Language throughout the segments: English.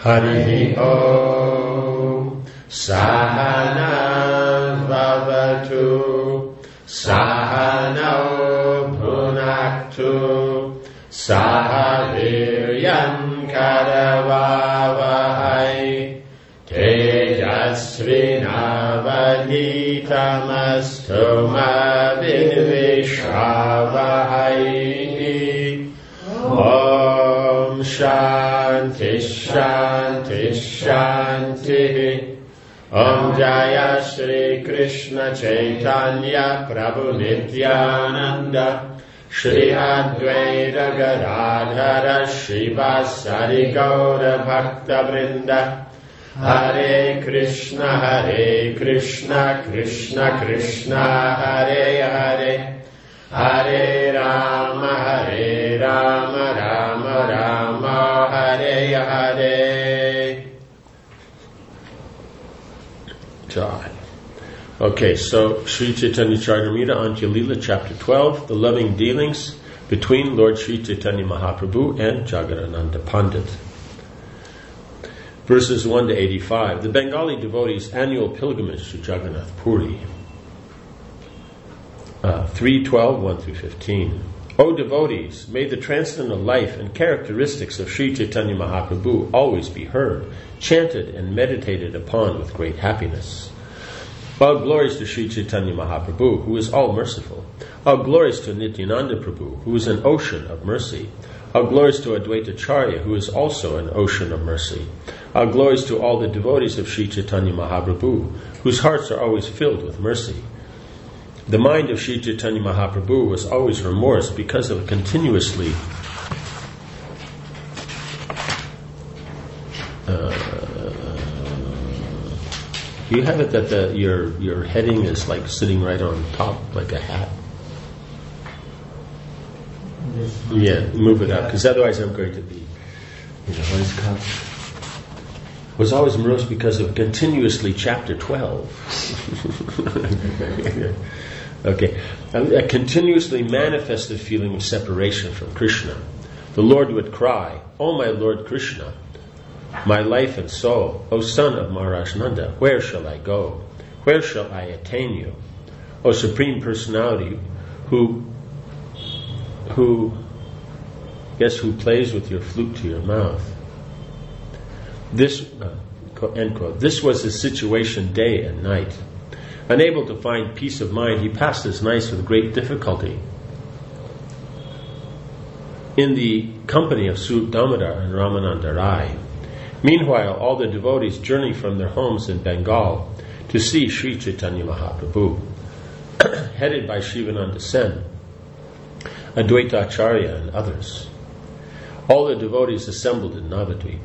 Hari Om. Sahana Vavatu, Sahano Bhunaktu, Sahaviryam Karavavahai, Tejasvinavadhitamastu ma vidvishavahai. Om Shanti Shanti Shanti. Om Jaya Shri Krishna Chaitanya Prabhu Nityananda Shri Advaita Gadadhara Shivasari Gaura Bhakta Vrinda. Hare Krishna Krishna Krishna Hare Hare, Hare Rama Rama Rama Hare Hare. Jai. Okay, so Sri Chaitanya Charitamrita, Antya Lila, chapter 12, the loving dealings between Lord Sri Chaitanya Mahaprabhu and Jagadananda Pandit. Verses 1 to 85. The Bengali devotees' annual pilgrimage to Jagannath Puri. 3:12, 1 through 15. O devotees, may the transcendental life and characteristics of Sri Chaitanya Mahaprabhu always be heard, chanted and meditated upon with great happiness. All glories to Sri Chaitanya Mahaprabhu, who is all merciful. All glories to Nityananda Prabhu, who is an ocean of mercy. All glories to Advaita Acharya, who is also an ocean of mercy. All glories to all the devotees of Sri Chaitanya Mahaprabhu, whose hearts are always filled with mercy. The mind of Sri Chaitanya Mahaprabhu was always remorse because of continuously you have it that your heading is like sitting right on top like a hat. Yeah, move it up, because otherwise I'm going to be, what is it called? Was always morose because of continuously chapter 12. Okay. A continuously manifested feeling of separation from Krishna. The Lord would cry, "O my Lord Krishna, my life and soul, O son of Maharaj Nanda, where shall I go? Where shall I attain you? O Supreme Personality, who plays with your flute to your mouth." This, end quote. This was his situation day and night. Unable to find peace of mind, he passed his nights with great difficulty in the company of Sut Damodar and Ramananda Rai. Meanwhile, all the devotees journey from their homes in Bengal to see Sri Chaitanya Mahaprabhu, headed by Shivananda Sen, Advaita Acharya, and others. All the devotees assembled in Navadvip.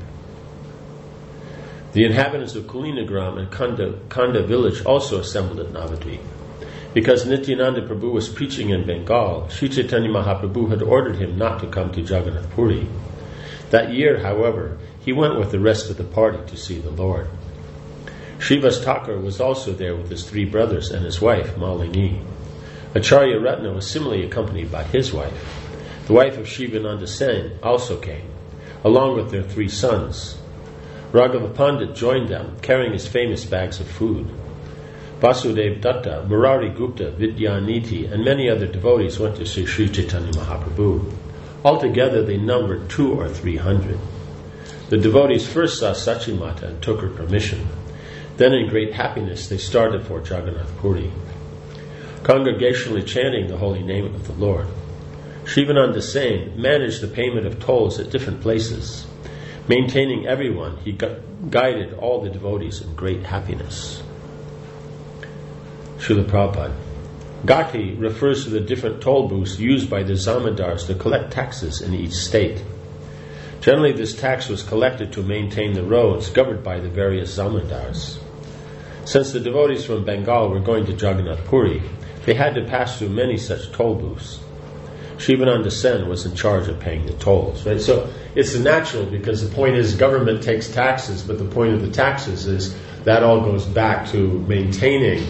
The inhabitants of Kulinagram and Kanda village also assembled at Navadvip. Because Nityananda Prabhu was preaching in Bengal, Sri Chaitanya Mahaprabhu had ordered him not to come to Jagannath Puri. That year, however, he went with the rest of the party to see the Lord. Srivas Thakur was also there with his 3 brothers and his wife, Malini. Acharya Ratna was similarly accompanied by his wife. The wife of Shivananda Sen also came, along with their 3 sons. Raghava Pandit joined them, carrying his famous bags of food. Vasudev Datta, Murari Gupta, Vidyaniti, and many other devotees went to see Sri Chaitanya Mahaprabhu. Altogether they numbered 200 or 300. The devotees first saw Sachimata and took her permission. Then in great happiness they started for Jagannath Puri, congregationally chanting the holy name of the Lord. Shivananda Sen managed the payment of tolls at different places. Maintaining everyone, he guided all the devotees in great happiness. Srila Prabhupada. Gati refers to the different toll booths used by the zamindars to collect taxes in each state. Generally, this tax was collected to maintain the roads governed by the various zamindars. Since the devotees from Bengal were going to Jagannath Puri, they had to pass through many such toll booths. Shivananda Sen was in charge of paying the tolls, right? So it's natural, because the point is government takes taxes, but the point of the taxes is that all goes back to maintaining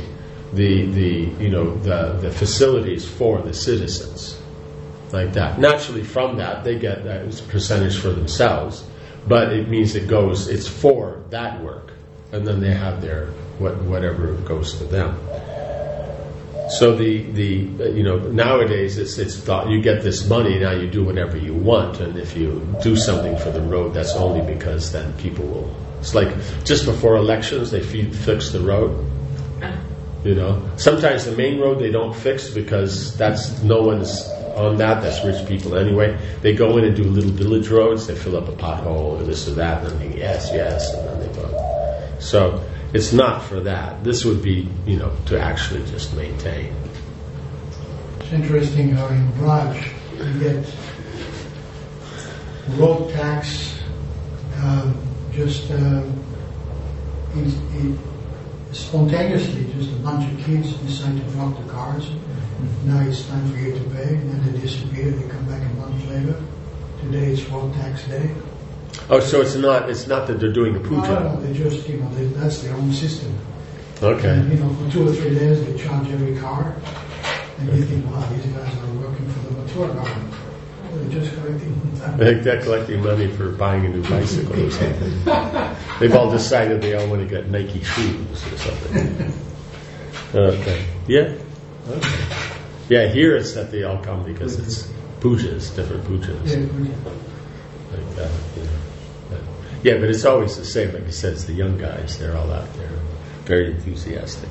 the facilities for the citizens, like that. Naturally, from that they get that percentage for themselves, But it means it's for that work. And then they have their, whatever goes to them. So nowadays it's thought you get this money, now you do whatever you want. And if you do something for the road, that's only because then people will. It's like just before elections, they fix the road. Sometimes the main road they don't fix because no one's on that. That's rich people anyway. They go in and do little village roads. They fill up a pothole or this or that, and then yes, and then they go. So it's not for that. This would be, to actually just maintain. It's interesting how in Raj you get road tax. Spontaneously, just a bunch of kids decide to drop the cars. Now it's time for you to pay, and then they disappear. They come back a month later. Today it's road tax day. Oh, so it's not that they're doing a puja. No, they just that's their own system. Okay. And, for 2 or 3 days they charge every car, and you think, wow, these guys are working for the Mathura government. They're just collecting. They're collecting money for buying a new bicycle or something. They've all decided they all want to get Nike shoes or something. Okay. Yeah. Okay. Yeah. Here it's that they all come because it's pujas, different pujas. Yeah. Like that. Yeah, but it's always the same. Like you said, it's the young guys. They're all out there, very enthusiastic.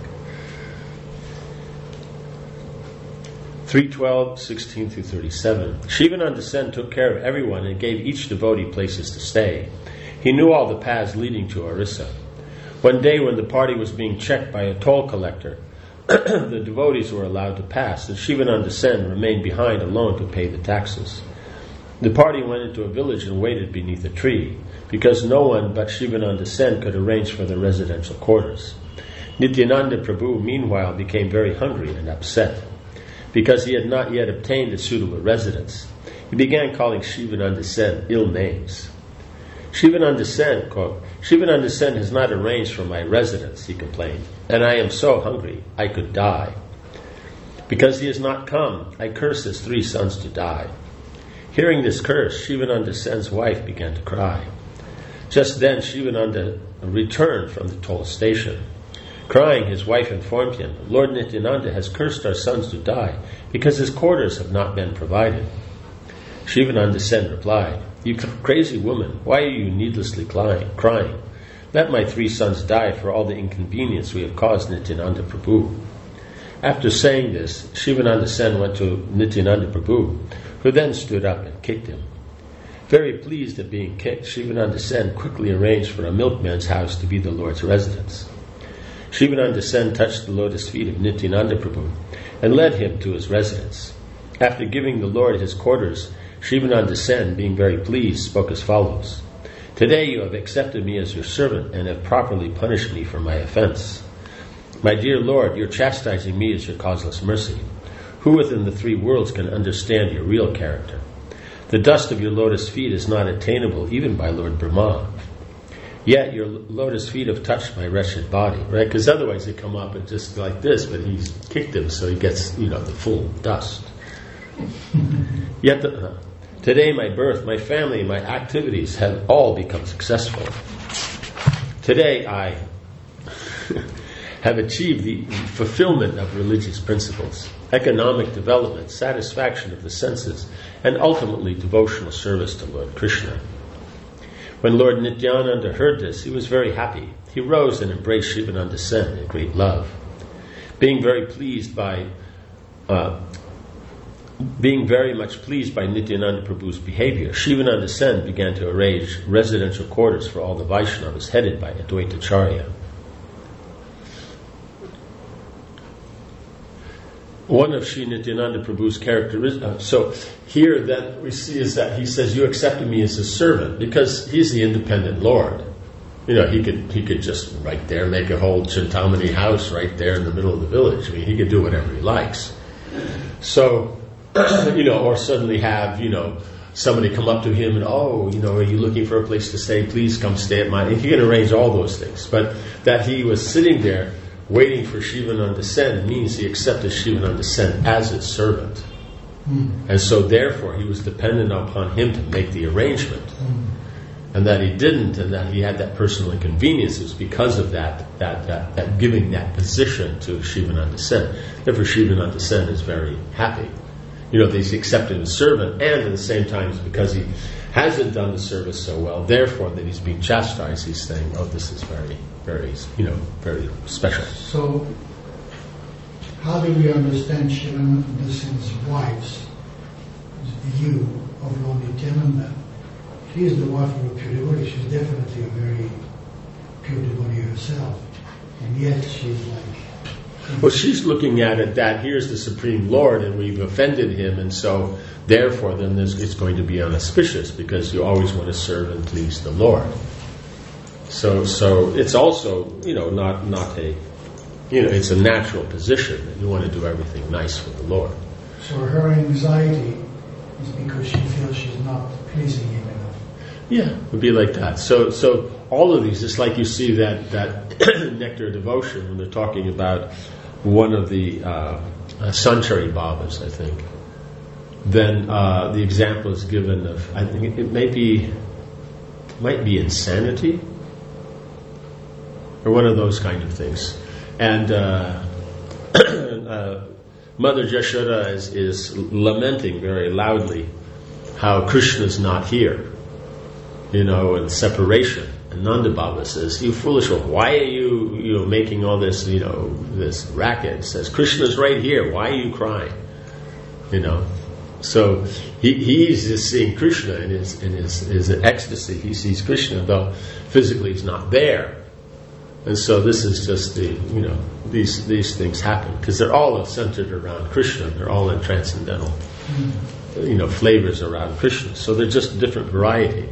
3:12, 16 through 37. Shivananda Sen took care of everyone and gave each devotee places to stay. He knew all the paths leading to Orissa. One day when the party was being checked by a toll collector, the devotees were allowed to pass, and Shivananda Sen remained behind alone to pay the taxes. The party went into a village and waited beneath a tree, because no one but Shivananda Sen could arrange for the residential quarters. Nityananda Prabhu, meanwhile, became very hungry and upset. Because he had not yet obtained a suitable residence, he began calling Shivananda Sen ill names. Shivananda Sen, quote, "Shivananda Sen has not arranged for my residence," he complained, "and I am so hungry I could die. Because he has not come, I curse his 3 sons to die." Hearing this curse, Shivananda Sen's wife began to cry. Just then Shivananda returned from the toll station. Crying, his wife informed him, "Lord Nityananda has cursed our sons to die because his quarters have not been provided." Shivananda Sen replied, "You crazy woman, why are you needlessly crying? Let my 3 sons die for all the inconvenience we have caused Nityananda Prabhu." After saying this, Shivananda Sen went to Nityananda Prabhu, who then stood up and kicked him. Very pleased at being kicked, Shivananda Sen quickly arranged for a milkman's house to be the Lord's residence. Shivananda Sen touched the lotus feet of Nityananda Prabhu and led him to his residence. After giving the Lord his quarters, Shivananda Sen, being very pleased, spoke as follows: "Today you have accepted me as your servant and have properly punished me for my offense. My dear Lord, your chastising me is your causeless mercy. Who within the 3 worlds can understand your real character? The dust of your lotus feet is not attainable even by Lord Brahma. Yet your lotus feet have touched my wretched body," right? Because otherwise they come up and just like this, but he's kicked him, so he gets, the full dust. Yet today my birth, my family, my activities have all become successful. Today I have achieved the fulfillment of religious principles, economic development, satisfaction of the senses, and ultimately devotional service to Lord Krishna. When Lord Nityananda heard this, he was very happy. He rose and embraced Shivananda Sen in great love. Being very much pleased by Nityananda Prabhu's behavior, Shivananda Sen began to arrange residential quarters for all the Vaishnavas headed by Advaitacharya. One of Sri Nityananda Prabhu's characteristics. So here that we see is that he says, "You accepted me as a servant," because he's the independent Lord. He could just right there make a whole Chintamani house right there in the middle of the village. I mean, he could do whatever he likes. So, or suddenly have somebody come up to him and, "Oh, are you looking for a place to stay? Please come stay at mine." He can arrange all those things. But that he was sitting there waiting for Shivananda Sen means he accepted Shivananda Sen as his servant. And so therefore he was dependent upon him to make the arrangement. and that he didn't, and that he had that personal inconvenience, is because of that giving that position to Shivananda Sen. Therefore, Shivananda Sen is very happy. That he's accepted as servant, and at the same time, it's because he hasn't done the service so well, therefore that he's being chastised. He's saying, "Oh, this is very, very, very special." So, how do we understand Shivananda Sen's wife's view of Lord Nityananda? She is the wife of a pure devotee. She's definitely a very pure devotee herself, and yet she's like. Well, she's looking at it that here's the Supreme Lord, and we've offended him, and so therefore, then it's going to be unauspicious because you always want to serve and please the Lord. So it's also not a it's a natural position that you want to do everything nice for the Lord. So her anxiety is because she feels she's not pleasing him enough. Yeah, it would be like that. So all of these, it's like you see that Nectar of Devotion when they're talking about one of the Sanchari Babas, I think. Then the example is given of, I think it might be insanity, or one of those kind of things. And Mother Yashoda is lamenting very loudly how Krishna's not here, and separation. And Nanda Baba says, "You foolish one, why are you making all this, this racket?" Says, "Krishna's right here, why are you crying?" So he's just seeing Krishna in his ecstasy. He sees Krishna, though physically he's not there. And so this is just these things happen because they're all centered around Krishna. They're all in transcendental, flavors around Krishna. So they're just different variety.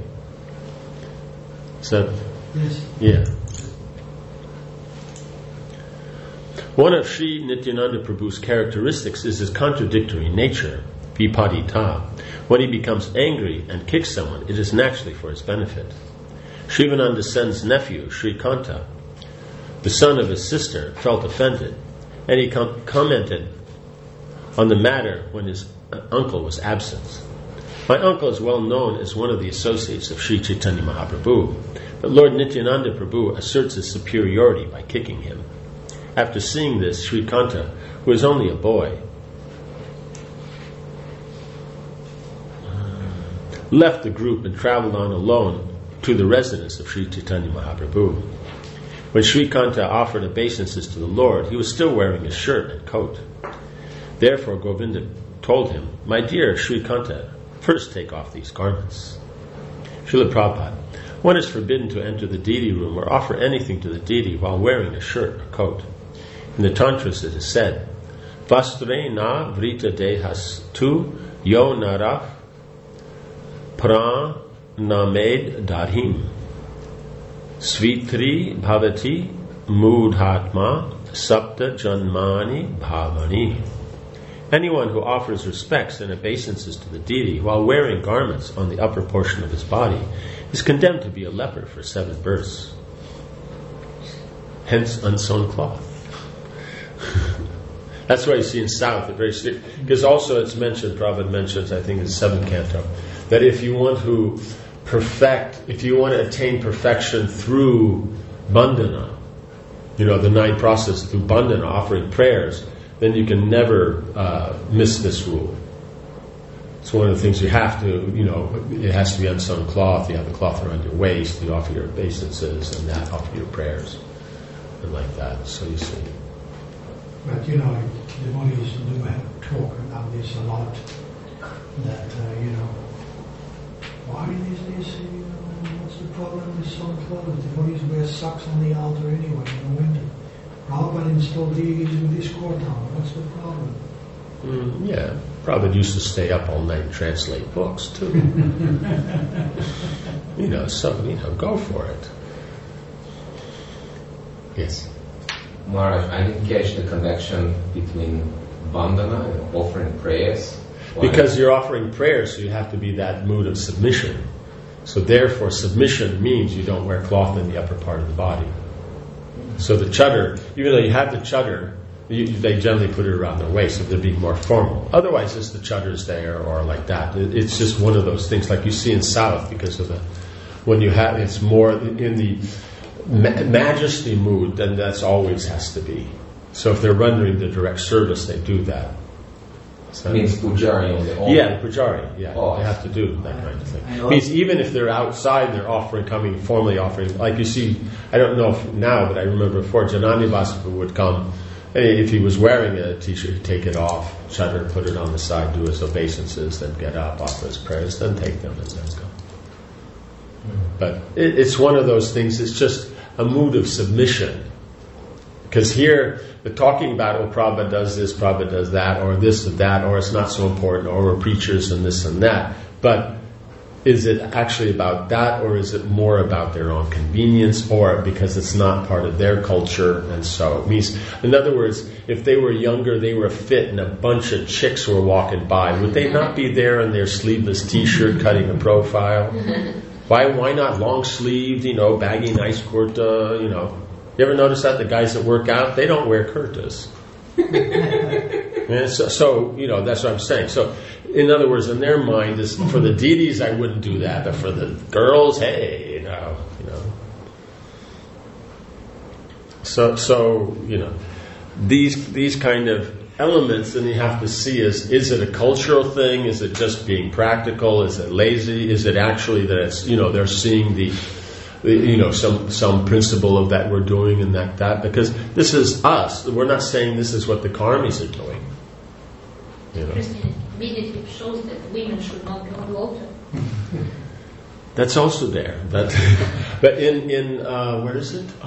So, yes. Yeah. One of Sri Nityananda Prabhu's characteristics is his contradictory nature, vipadita. When he becomes angry and kicks someone, it is naturally for his benefit. Shivananda Sen's nephew, Sri Kanta, the son of his sister, felt offended, and he commented on the matter when his uncle was absent. My uncle is well known as one of the associates of Sri Chaitanya Mahaprabhu, but Lord Nityananda Prabhu asserts his superiority by kicking him. After seeing this, Sri Kanta, who is only a boy, left the group and traveled on alone to the residence of Sri Chaitanya Mahaprabhu. When Sri Kanta offered obeisances to the Lord, he was still wearing his shirt and coat. Therefore, Govinda told him, "My dear Sri Kanta, first take off these garments." Srila Prabhupada, one is forbidden to enter the deity room or offer anything to the deity while wearing a shirt or coat. In the Tantras it is said, "Vastre na vrita dehas tu yo naraf pra named darhim svitri bhavati mudhatma sapta janmani bhavani." Anyone who offers respects and obeisances to the deity while wearing garments on the upper portion of his body is condemned to be a leper for 7 births. Hence unsewn cloth. That's why you see in South, because also it's mentioned, Prabhupada mentions, I think in the 7th canto, that if you want to attain perfection through bandhana, the 9 process through bandhana, offering prayers, then you can never miss this rule. It's one of the things you have to, it has to be unsewn cloth, you have the cloth around your waist, you offer your obeisances, and that offer your prayers, and like that, so you see. But devotees do have talk about this a lot, that, why these days, what's the problem with sewn clothes? Devotees wear socks on the altar anyway in the winter. Prabhupada installed deities with this court on. What's the problem? Yeah, Prabhupada used to stay up all night and translate books too. Go for it. Yes. Maharaj, I didn't catch the connection between bandhana and offering prayers. Why? Because you're offering prayers, so you have to be that mood of submission. So therefore, submission means you don't wear cloth in the upper part of the body. So the chadar, even though you have the chadar, they generally put it around their waist, so they're being more formal. Otherwise, just the chadar is there, or like that. It's just one of those things, like you see in South, because of When you have, it's more in the majesty mood, then that's always has to be. So if they're rendering the direct service, they do that. So, means pujari on the altar. yeah, the pujari, yeah, Oh. they have to do that kind of thing. Means even if they're outside, they're formally offering, like you see, I don't know if now, but I remember before, Janani Vasapu would come, if he was wearing a t-shirt, he'd take it off, shutter, put it on the side, do his obeisances, then get up, offer his prayers, then take them and then go. But it's one of those things, it's just a mood of submission. Because here, the talking about, oh, Prabhupada does this, Prabhupada does that, or this or that, or it's not so important, or we're preachers and this and that. But is it actually about that, or is it more about their own convenience, or because it's not part of their culture, and so it means, in other words, if they were younger, they were fit, and a bunch of chicks were walking by, would they not be there in their sleeveless t-shirt cutting a profile? Why not long-sleeved, baggy, nice kurta, You ever notice that? The guys that work out, they don't wear kurtas. And so, that's what I'm saying. So, in other words, in their mind, is for the deities, I wouldn't do that. But for the girls, hey, So, these kind of elements, then you have to see is it a cultural thing? Is it just being practical? Is it lazy? Is it actually that it's, they're seeing some principle of that we're doing and that, because this is us. We're not saying this is what the karmis are doing. Christian immediately shows that women should not be on the altar. That's also there. But in where is it?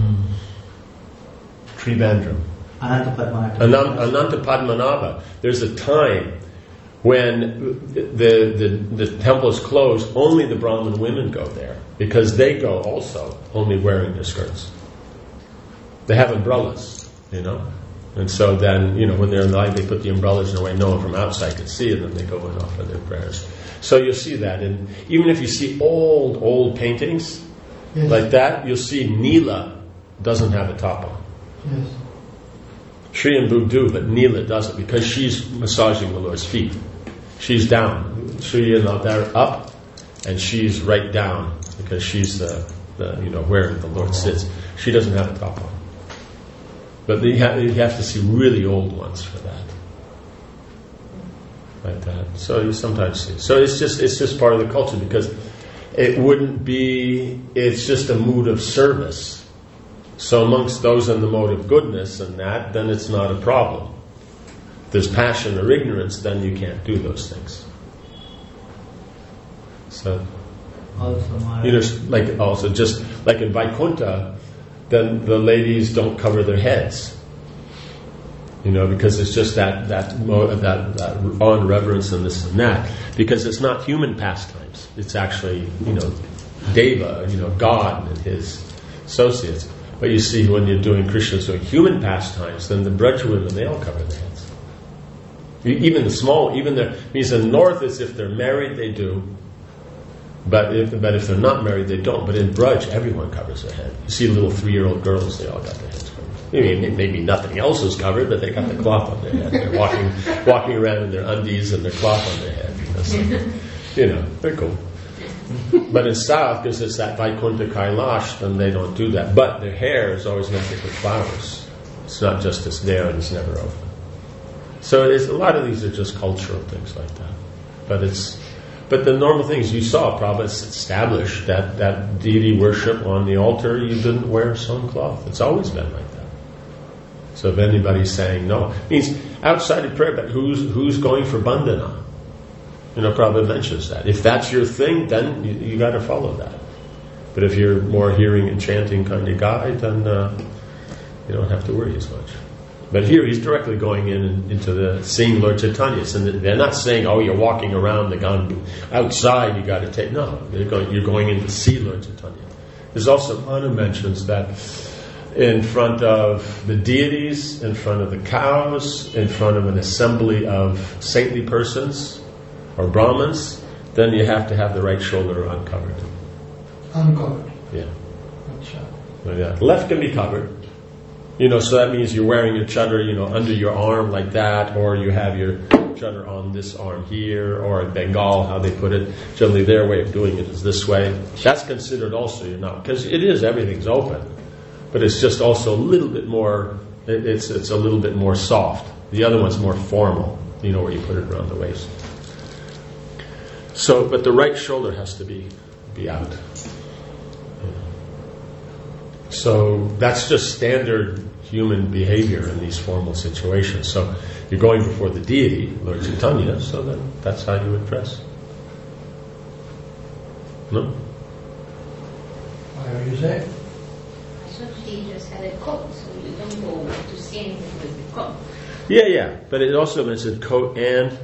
Trivandrum. Ananta Padmanabha. There's a time when the temple is closed, only the Brahmin women go there, because they go also only wearing their skirts. They have umbrellas, and so then, when they're in line, they put the umbrellas in a way no one from outside can see it, and then they go and offer their prayers. So you'll see that, and even if you see old paintings like that, you'll see Neela doesn't have a top on. Yes. Shri and Bhu do, but Neela doesn't, because she's massaging the Lord's feet. She's down. Shri and they're up, and she's right down, because she's the where the Lord sits. She doesn't have a top on. But you have to see really old ones for that. Like that. So you sometimes see. So it's just part of the culture, because it wouldn't be, it's just a mood of service. So amongst those in the mode of goodness and that, then it's not a problem. If there's passion or ignorance, then you can't do those things. So, just like in Vaikuntha, then the ladies don't cover their heads. Because it's just that on reverence and this and that. Because it's not human pastimes. It's actually, Deva, God and his associates. But you see, when you're doing Krishna's doing human pastimes, then the Braj women, they all cover their heads. Even the small, means in the north, is if they're married, they do. But if they're not married, they don't. But in Braj, everyone covers their head. You see little 3-year-old girls, they all got their heads covered. Maybe nothing else is covered, but they got the cloth on their head. They're walking around in their undies and their cloth on their head. So, they're cool. But in south, because it's that Vaikuntha Kailash, then they don't do that. But their hair is always meant with flowers. It's not just it's there and it's never open. So a lot of these are just cultural things like that. But the normal things you saw, Prabhupada established that deity worship on the altar, you didn't wear sewn cloth. It's always been like that. So if anybody's saying no, it means outside of prayer, but who's going for bandhana? Prabhupada mentions that. If that's your thing, then you got to follow that. But if you're more hearing and chanting kind of guy, then you don't have to worry as much. But here he's directly going into the seeing Lord Chaitanya, and they're not saying, "Oh, you're walking around the Gandu outside. You got to take." No, you're going in to see Lord Chaitanya. There's also Manu mentions that in front of the deities, in front of the cows, in front of an assembly of saintly persons or Brahmins, then you have to have the right shoulder uncovered. Uncovered. Yeah. Left can be covered. So that means you're wearing your chadar, under your arm like that, or you have your chadar on this arm here, or in Bengal, how they put it. Generally, their way of doing it is this way. That's considered also you're not, because it is, everything's open, but it's just also a little bit more. It's a little bit more soft. The other one's more formal. Where you put it around the waist. So, but the right shoulder has to be out. So that's just standard human behavior in these formal situations. So you're going before the deity, Lord Chaitanya, so then that's how you would dress. No? Why are you saying? I thought she just had a coat, so you don't go to see anything with the coat. Yeah, but it also mentioned coat and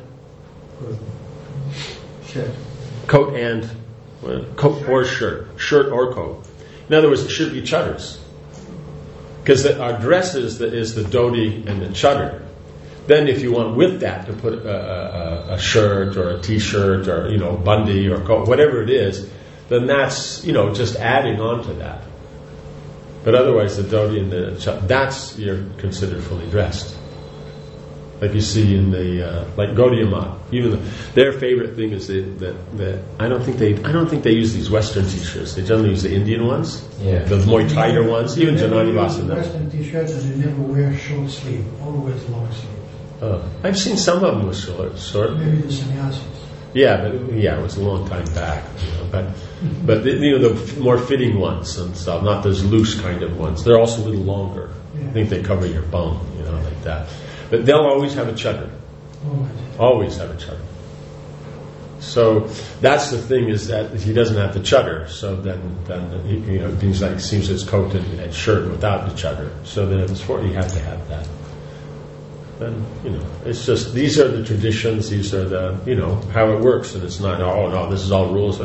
Shirt. Coat and coat or shirt or coat. In other words, it should be chadars, because our dress is the dhoti and the chadar. Then, if you want with that to put a shirt or a t-shirt or bandi or coat, whatever it is, then that's just adding on to that. But otherwise, the dhoti and the chadar, that's you're considered fully dressed. Like you see in the like Gaudiya Math, even their favorite thing is that I don't think they use these Western t-shirts. They generally use the Indian ones, the more tighter ones. Even Janani Vasan. Western t-shirts, and they never wear short sleeve, always long sleeve. I've seen some of them with short. Maybe the sannyasis. Yeah, but it was a long time back. But the more fitting ones and stuff, not those loose kind of ones. They're also a little longer. Yeah. I think they cover your bone, like that. But they'll always have a chadar. Always have a chadar. So that's the thing, is that he doesn't have the chadar. So then it seems it's coat and shirt without the chadar. So then if it's for you have to have that. Then it's just these are the traditions. These are the how it works, and it's not this is all rules.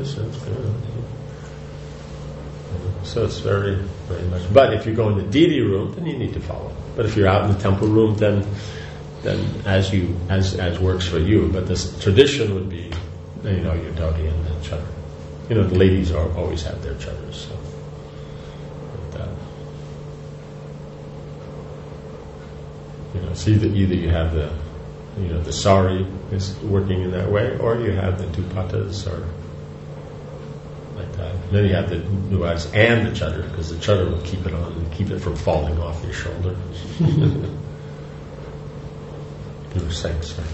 So it's very very much. But if you go in the deity room, then you need to follow. But if you're out in the temple room, then as works for you. But this tradition would be, your dhoti and the chadar. The ladies always have their chadars. So like that. So either you have the sari is working in that way, or you have the dupatas or like that. And then you have the nuas and the chadar, because the chadar will keep it on and keep it from falling off your shoulder. You were saying, sorry.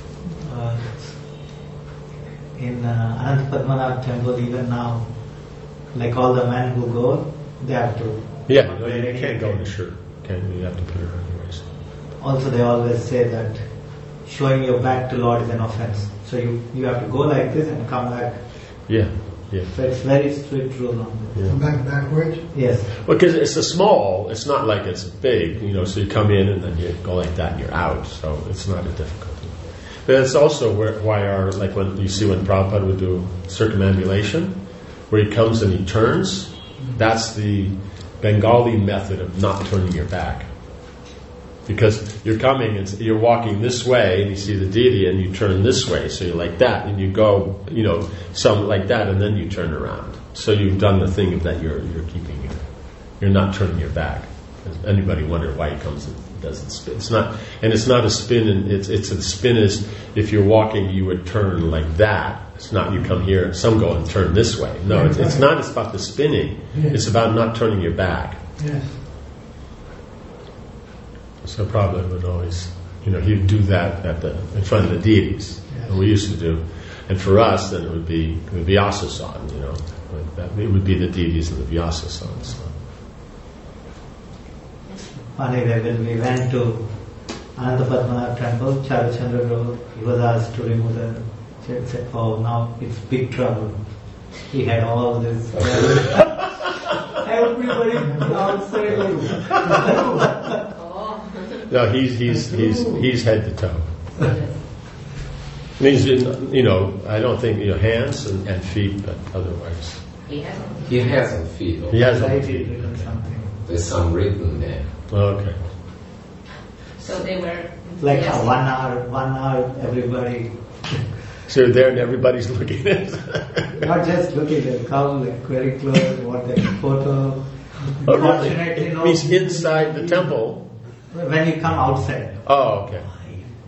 In Ananta Padmanabh temple, even now, like all the men who go, they have to. Yeah, you can't go in a shirt. You have to put it on your waist. Also, they always say that showing your back to Lord is an offense. So you have to go like this and come back. Yeah. So it's very strict rule on this. Come back backwards? Yes. Well, because it's it's not like it's big, so you come in and then you go like that and you're out, so it's not a difficulty. But it's also why when you see when Prabhupada would do circumambulation, where he comes and he turns, that's the Bengali method of not turning your back. Because you're coming and you're walking this way and you see the deity and you turn this way, so you're like that and you go, some like that, and then you turn around. So you've done the thing of that you're keeping you're not turning your back. Does anybody wonder why he comes and doesn't spin? It's not a spin, and it's a spin is if you're walking you would turn like that. It's not you come here. Some go and turn this way. No, it's not. It's about the spinning. Yes. It's about not turning your back. Yes. So Prabhupada would always, he'd do that in front of the deities. Yes. And we used to do, and for us, then it would be Vyasasan. Like that. It would be the deities and the Vyasasan. So. Funny, when we went to Ananta Padmanabh temple, Charachandra Road, he was asked to remove the. He said, "Oh, now it's big trouble." He had all this. Everybody outside. No, he's head to toe. Means I don't think hands and feet, but otherwise. He hasn't feet. He hasn't feet. There's some written there. Okay. So they were like 1 hour, everybody. So you're there and everybody's looking at it. Not just looking, they come like very close, want a photo. Oh, really? It means inside the temple. When you come outside. Oh, okay.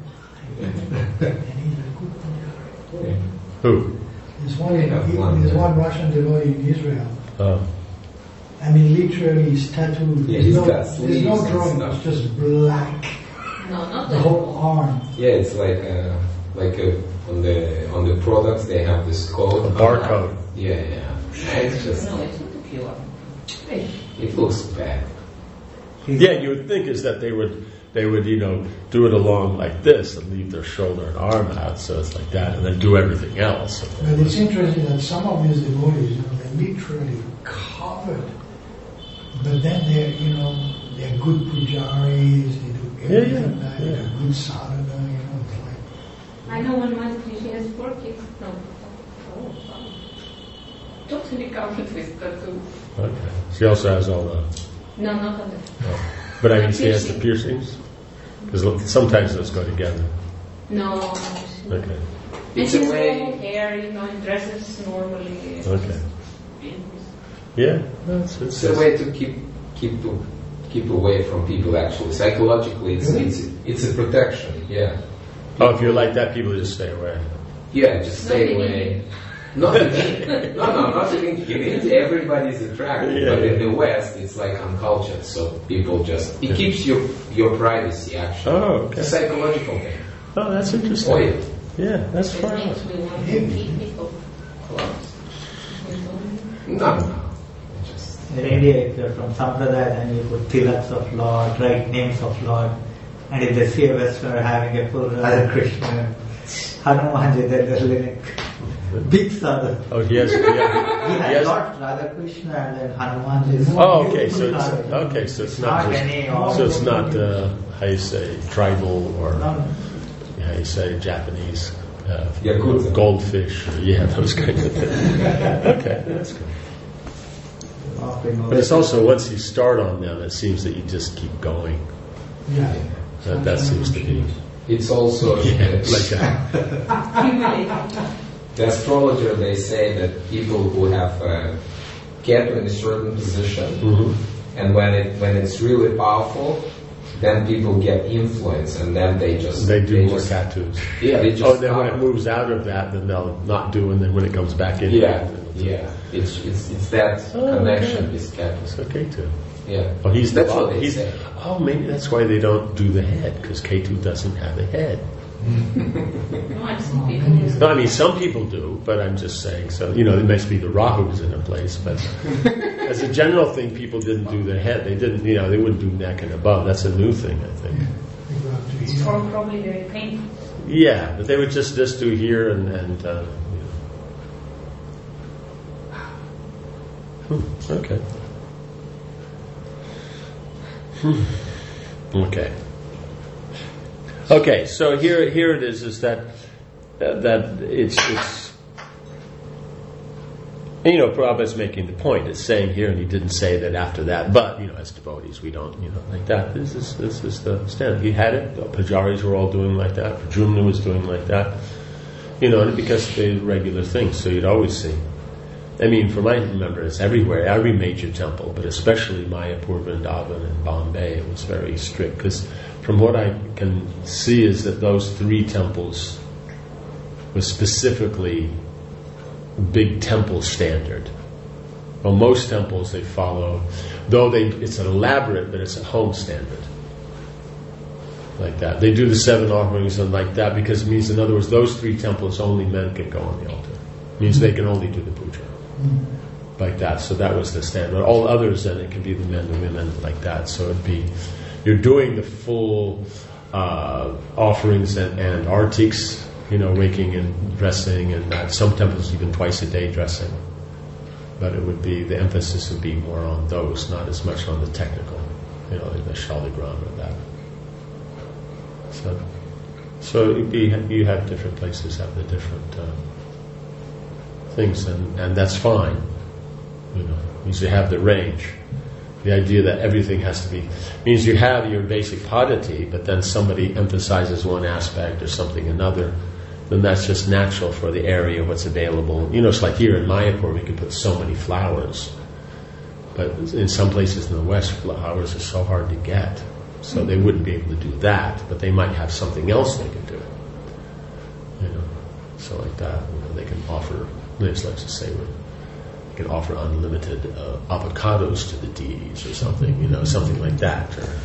And he's a good pujari. Who? There's one Russian devotee in Israel. Oh. I mean, literally, his tattoo. Yeah, there's he's got no drawing. stuff. It's just black. No, not The that. whole arm. Yeah, it's like on the products they have this code. A barcode. Yeah. It's just No, it's not a pure. it looks bad. Yeah, you would think is that they would do it along like this and leave their shoulder and arm out, so it's like that, and then do everything else. But it's interesting that some of these devotees, they're literally covered. But then they're good pujaris, they do everything right, they're good sadhana, it's like... I know one Madhuri, she has 4 kids. No. Oh, wow. Totally covered with tattoos. Okay. She also has all the... No, not on the... But I mean, she has the piercings? Because sometimes those go together. No. Okay. And It's she a has way- long hair, and dresses normally. Okay. Yeah, it's It's a way to keep away from people. Actually, psychologically, it's a protection. Yeah. Oh, if you're like that, people just stay away. Yeah, just stay Not away. Not in India. Everybody's attracted, Yeah. but in the West, it's like uncultured. So people it keeps your privacy. Actually, Oh, okay. It's a psychological thing. Oh, that's interesting. Oh, yeah. Yeah, that's It far makes out. me want to keep people close. No. Just In India, if you're from Sampradaya, then you put tilaks of Lord, write names of Lord, and if they see a Westerner having a full Radha Krishna, Hanumanji, then they're like big sadhu. Oh, he has. He He has has. Lord Radha Krishna and then Hanumanji. Oh, okay. So it's not any just. So it's not how you say tribal or No, how you say Japanese. Yakuza. Goldfish. Those kinds of things. Okay, that's good. But it's also once you start on them, it seems that you just keep going. Yeah. That seems to be it's also like that. the astrologer. They say that people who have get in a certain position, Mm-hmm. and when it's really powerful, then people get influence, and then they do more tattoos. Yeah, they just. Oh, then when stop. it moves out of that, then they'll not do, and then when it comes back in, Yeah. It's that Oh, connection okay. with Ketu. It's okay too. Yeah. Oh, he's That's what they he's, say. Oh, maybe that's why they don't do the head, because Ketu doesn't have a head. No, I've seen people use No, I mean some people do, but I'm just saying. So it must be the Rahu's in a place, but as a general thing, people didn't do the head. They didn't, they wouldn't do neck and above. That's a new thing, I think. People have to it's probably very painful. Yeah, but they would just do here and okay. Okay. Okay, so here it is that it's Prabhupada's making the point. It's saying here, and he didn't say that after that, but as devotees we don't like that. This is the standard. He had it. The pujaris were all doing like that. Pradyumna was doing like that. Because they're regular things. So you'd always see. I mean, from I remember, it's everywhere, every major temple, but especially Mayapur, Vrindavan, and Bombay, it was very strict. Because from what I can see is that those 3 temples were specifically big temple standard. Well, most temples they follow, though it's an elaborate, but it's a home standard. Like that. They do the 7 offerings and like that because it means, in other words, those 3 temples only men can go on the altar. It means they can only do the puja. Like that. So that was the standard. All others, then it can be the men, the women, like that. So it'd be, you're doing the full offerings and artiks, waking and dressing, and that. Some temples even twice a day dressing. But it would be, the emphasis would be more on those, not as much on the technical, in the Shaligram or that. So it'd be, you have different places have the different things, and that's fine. Means you have the range. The idea that everything has to be means you have your basic padati, but then somebody emphasizes one aspect or something another, then that's just natural for the area, what's available. It's like here in Mayapur, we can put so many flowers, but in some places in the West, flowers are so hard to get, so they wouldn't be able to do that, but they might have something else they could do. So like that, they can offer. Liz likes to say, they can offer unlimited avocados to the deities or something, something like that. Or,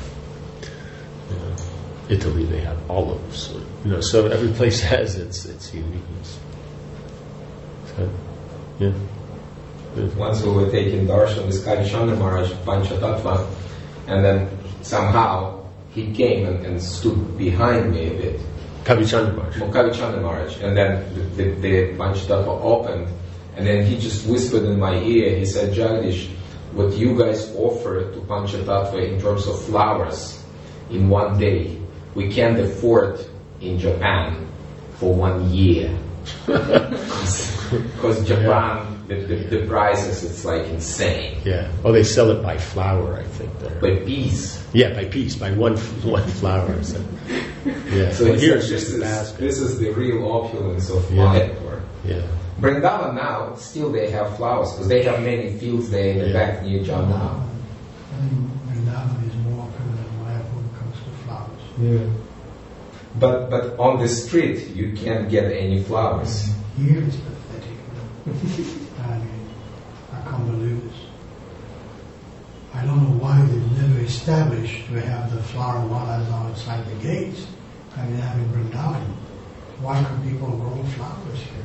Italy, they have olives. So every place has its uniqueness. So, yeah. Once we were taking darshan with Kavichandra Maharaj, Panchatattva, and then somehow he came and stood behind me a bit. Kavichandra Maharaj. Kavichandra Maharaj. And then the Panchatattva opened, and then he just whispered in my ear, he said, Jagdish, what you guys offer to Panchatattva in terms of flowers in one day, we can't afford in Japan for 1 year. Because Japan, the prices, it's like insane. Yeah. Oh, they sell it by flower, I think. There. By piece. Yeah, by piece, by one flower. So, yeah. So here this is the real opulence of Mayapur. Yeah. Vrindavan now, still they have flowers, because they have many fields there in the back near Jamuna. I think Vrindavan is more opulent than Mayapur when it comes to flowers. Yeah. But on the street, you can't get any flowers. Here it's pathetic. I mean, I can't believe this. I don't know why they've never established to have the flower walas outside the gates. I mean, having Vrindavan. Why can people grow flowers here?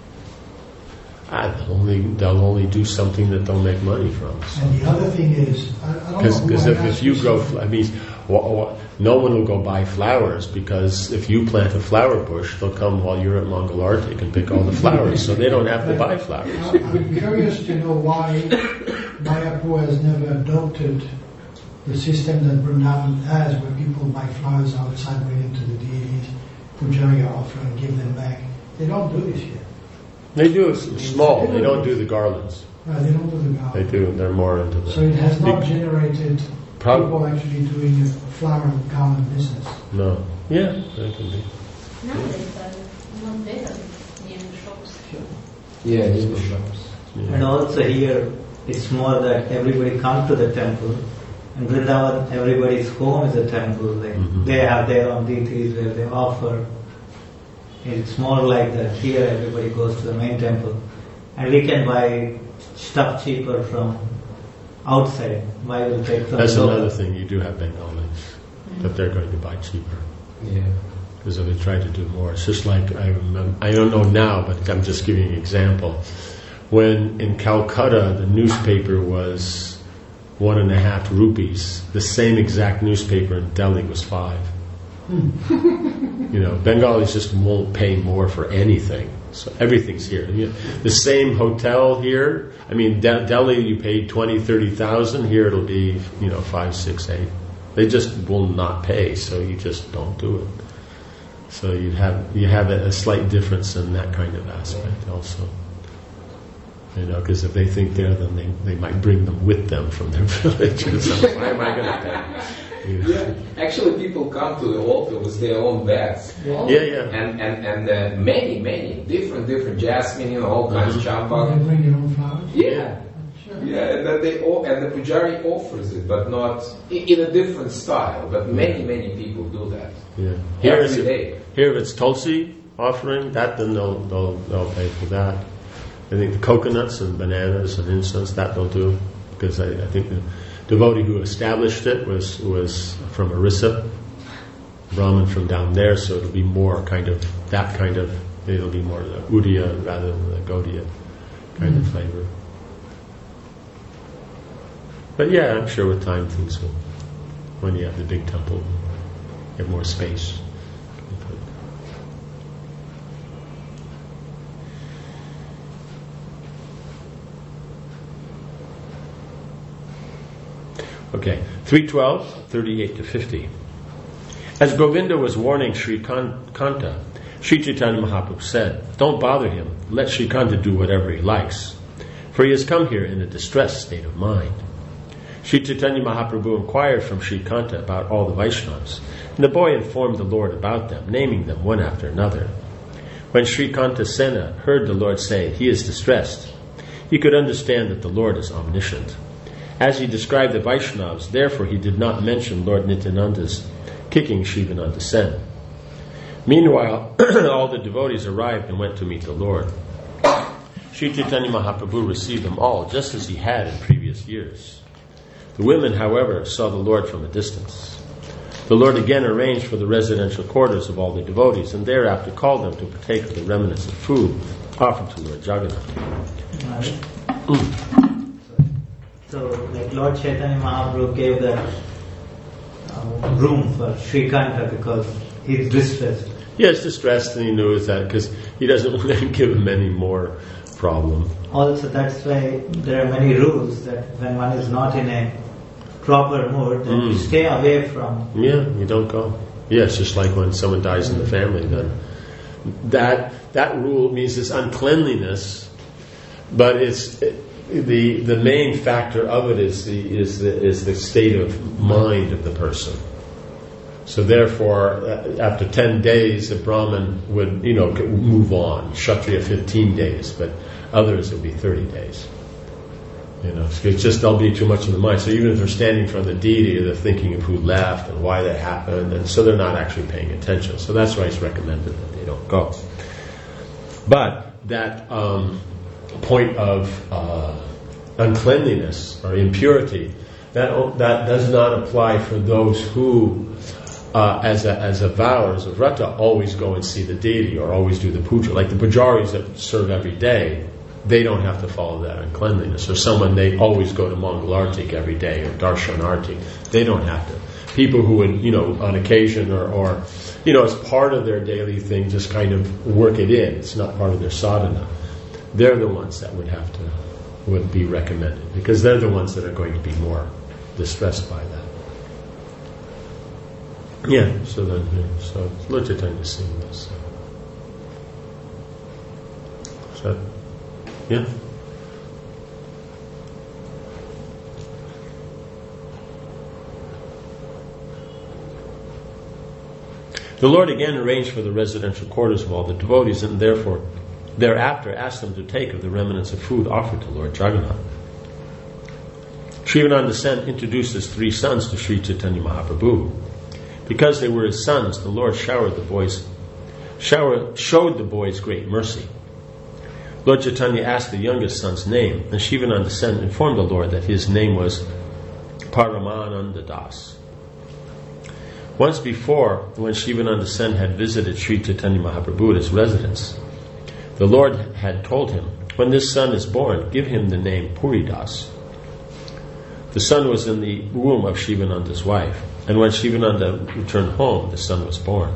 They'll only do something that they'll make money from. So. And the other thing is, I don't know. Because if you grow, no one will go buy flowers, because if you plant a flower bush, they'll come while you're at Mongol Arctic and pick all the flowers, so they don't have to buy flowers. I'm curious to know why Mayapur has never adopted the system that Vrindavan has, where people buy flowers outside, bring them to the deities, Pujari offer and give them back. They don't do this here. They do it small. They don't do the garlands. They don't do the garlands. They do. They're more into the. So it has not generated people actually doing a flower and garland business. No. Yeah, that can be. Nowadays, not there near the shops. Yeah, near the shops. Yeah. And also here, it's more that everybody comes to the temple. In Vrindavan, everybody's home is a temple. They have their own deities where they offer. It's more like that. Here, everybody goes to the main temple. And we can buy stuff cheaper from outside. Why will take from That's local? another thing. You do have Bengalis that they're going to buy cheaper. Yeah. Because they try to do more. It's just like, I remember, I don't know now, but I'm just giving an example. When in Calcutta, the newspaper was 1.5 rupees, the same exact newspaper in Delhi was 5. Bengalis just won't pay more for anything. So everything's here. The same hotel here, Delhi you paid 20, 30,000, here it'll be, 5, 6, 8. They just will not pay, so you just don't do it. So you have a slight difference in that kind of aspect also. Because if they think they're them, they might bring them with them from their villages. Why am I going to pay? Yeah, actually, people come to the altar with their own bags. Yeah. And many different jasmine, all kinds of champak. They bring their own flowers? Yeah. Yeah, and then the pujari offers it, but not in a different style. But many people do that. Yeah. Here if it's Tulsi offering that, then they'll pay for that. I think the coconuts and bananas and incense, that they'll do, because I think the devotee who established it was from Orissa, Brahmin from down there, so it'll be more it'll be more the Udiya rather than the Gaudiya kind of flavor. But yeah, I'm sure with time things will, when you have the big temple, you have more space. Okay, 312, 38 to 50. As Govinda was warning Sri Kanta, Sri Chaitanya Mahaprabhu said, "Don't bother him. Let Sri Kanta do whatever he likes, for he has come here in a distressed state of mind." Sri Chaitanya Mahaprabhu inquired from Sri Kanta about all the Vaishnavas, and the boy informed the Lord about them, naming them one after another. When Sri Kanta Sena heard the Lord say, "He is distressed," he could understand that the Lord is omniscient. As he described the Vaishnavas, therefore he did not mention Lord Nityananda's kicking Shivananda Sen. Meanwhile, all the devotees arrived and went to meet the Lord. Sri Chaitanya Mahaprabhu received them all, just as he had in previous years. The women, however, saw the Lord from a distance. The Lord again arranged for the residential quarters of all the devotees, and thereafter called them to partake of the remnants of food offered to Lord Jagannath. So, like Lord Chaitanya Mahaprabhu gave that room for Srikanta because he's distressed. Yeah, he's distressed, and he knows that because he doesn't want to give him any more problem. Also, that's why there are many rules that when one is not in a proper mood, then you stay away from. Yeah, you don't go. Yeah, it's just like when someone dies in the family. Then that rule means it's uncleanliness, but it's the main factor of it is the state of mind of the person. So therefore, after 10 days, the Brahmin would, move on. Kshatriya 15 days, but others would be 30 days. It's just they'll be too much in the mind. So even if they're standing in front of the deity, they're thinking of who left and why that happened, and so they're not actually paying attention. So that's why it's recommended that they don't go. But that point of uncleanliness or impurity, that does not apply for those who, as a vow or as a vrata, always go and see the deity or always do the puja. Like the pujaris that serve every day, they don't have to follow that uncleanliness. Or someone, they always go to Mangalartik every day or Darshanartik. They don't have to. People who would, on occasion or as part of their daily thing, just kind of work it in. It's not part of their sadhana. They're the ones that would be recommended because they're the ones that are going to be more distressed by that. Yeah, so Lord Chaitanya is seeing this. So, yeah. The Lord again arranged for the residential quarters of all the devotees, and therefore, thereafter asked them to take of the remnants of food offered to Lord Jagannath. Shrivananda Sen introduced his 3 sons to Sri Chaitanya Mahaprabhu. Because they were his sons, the Lord showed the boys great mercy. Lord Chaitanya asked the youngest son's name, and Shivananda Sen informed the Lord that his name was Paramananda Das. Once before, when Shivananda Sen had visited Sri Chaitanya Mahaprabhu at his residence, the Lord had told him, when this son is born, give him the name Puridas. The son was in the womb of Shivananda's wife, and when Shivananda returned home, the son was born.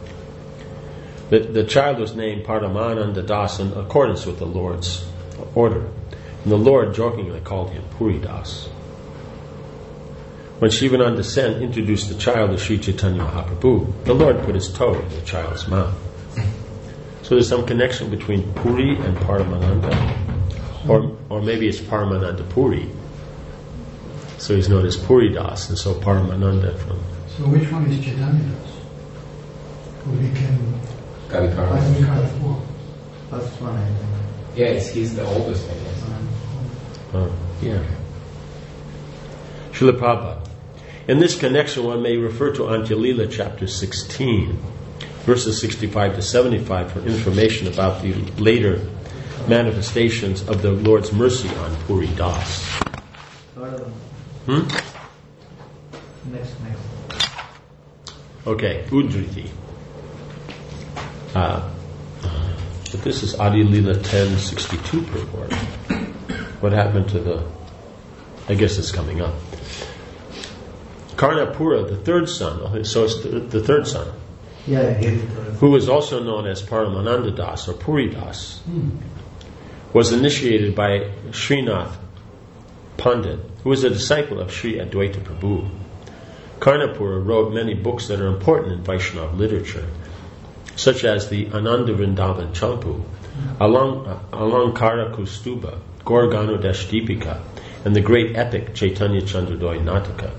The child was named Paramananda Das in accordance with the Lord's order, and the Lord jokingly called him Puridas. When Shivananda Sen introduced the child to Sri Chaitanya Mahaprabhu, the Lord put his toe in the child's mouth. So there's some connection between Puri and Paramananda, or maybe it's Paramananda Puri. So he's known as Puridas, and so Paramananda from. So which one is Chaitanya Das? Who became Kavikara? First one, I think. Yeah, he's the oldest, I guess. Yeah. Srila Prabhupada. In this connection, one may refer to Antya-lila chapter 16, verses 65 to 75 for information about the later manifestations of the Lord's mercy on Puri Das. Next. Okay, Udriti. But this is Adi Lila 1062 purport. What happened to the... I guess it's coming up. Karnapura, the third son, so it's the third son, who was also known as Paramananda Das or Puri Das, was initiated by Srinath Pandit, who was a disciple of Sri Advaita Prabhu. Karnapura wrote many books that are important in Vaishnava literature, such as the Ananda Vrindavan Champu, Alankara Kustuba, Gorgano Dashdipika, and the great epic Chaitanya Chandradoy Nataka.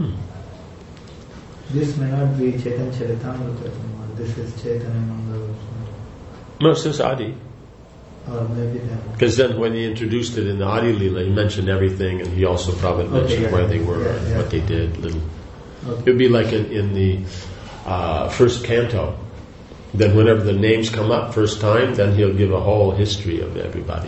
This may not be Chaitanya Charitamrita, this is Chaitanya Mangal. No, it says Adi. Or maybe that. Because then when he introduced it in the Adi Lila, he mentioned everything, and he also probably mentioned where they were and what they did. It would be like in the first canto, Then whenever the names come up first time, then he'll give a whole history of everybody.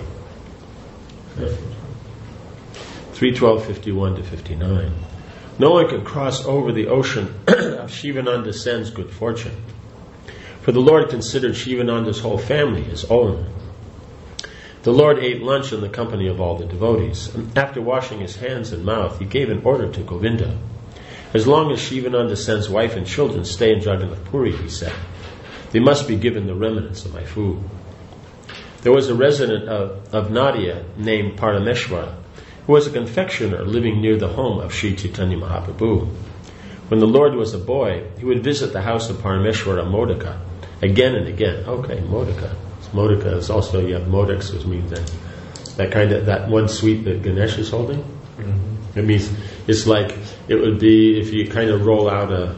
3:12:51 to 59. No one can cross over the ocean of Shivananda Sen's good fortune. For the Lord considered Shivananda's whole family his own. The Lord ate lunch in the company of all the devotees, and after washing his hands and mouth, he gave an order to Govinda. As long as Shivananda Sen's wife and children stay in Jagannath Puri, he said, they must be given the remnants of my food. There was a resident of Nadia named Parameshwara, who was a confectioner living near the home of Sri Chaitanya Mahaprabhu. When the Lord was a boy, he would visit the house of Parameshwara Modaka again and again. Okay, Modaka. Modaka is also, you have modaks, which means that one sweet that Ganesh is holding. Mm-hmm. It means, it's like, it would be if you kind of roll out a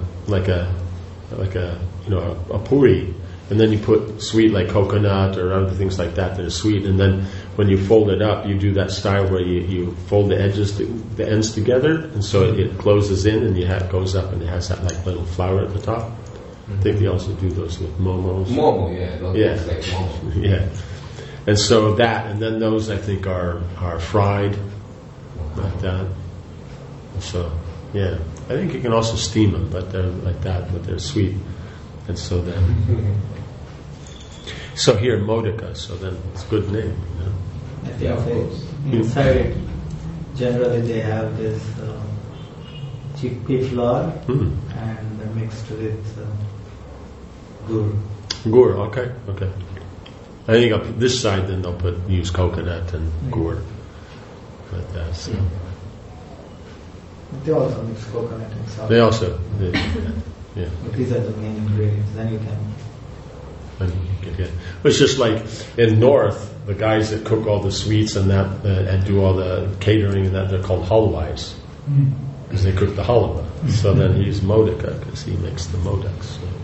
puri, and then you put sweet like coconut or other things like that are sweet, and then when you fold it up, you do that style where you fold the ends together, and so it closes in, and it goes up, and it has that like little flower at the top. I think they also do those with momos. Momo, yeah. Yeah. Like momo. Yeah. And so that, and then those I think are fried like that. And so, yeah. I think you can also steam them, but they're like that, but they're sweet. And so then, so here Modaka, so then it's a good name, you know. I think inside, generally they have this chickpea flour and mixed with gur. Gur, okay. I think up this side then they'll use coconut and gur. Like that, so. They also mix coconut and salt. They also, yeah. But these are the main ingredients. Then you can. It's just like in North, the guys that cook all the sweets and that and do all the catering and that, they're called halwais because they cook the halwa. So then he's modaka because he makes the modaks. So, yeah.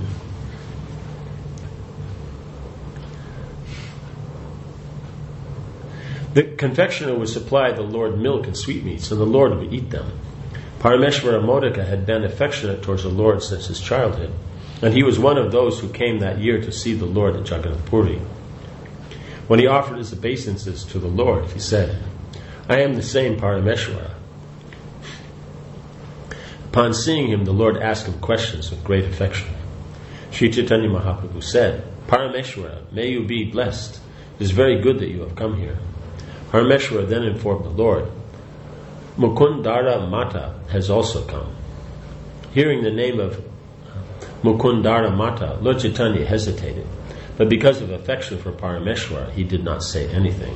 The confectioner would supply the Lord milk and sweetmeats, and the Lord would eat them. Parameshwara Modaka had been affectionate towards the Lord since his childhood, and he was one of those who came that year to see the Lord at Jagannath Puri. When he offered his obeisances to the Lord, he said, I am the same Parameshwara. Upon seeing him, the Lord asked him questions with great affection. Sri Chaitanya Mahaprabhu said, Parameshwara, may you be blessed. It is very good that you have come here. Parameshwara then informed the Lord, Mukundara Mata has also come. Hearing the name of Mukundara Mata, Lord Chaitanya hesitated, but because of affection for Parameshwara, he did not say anything.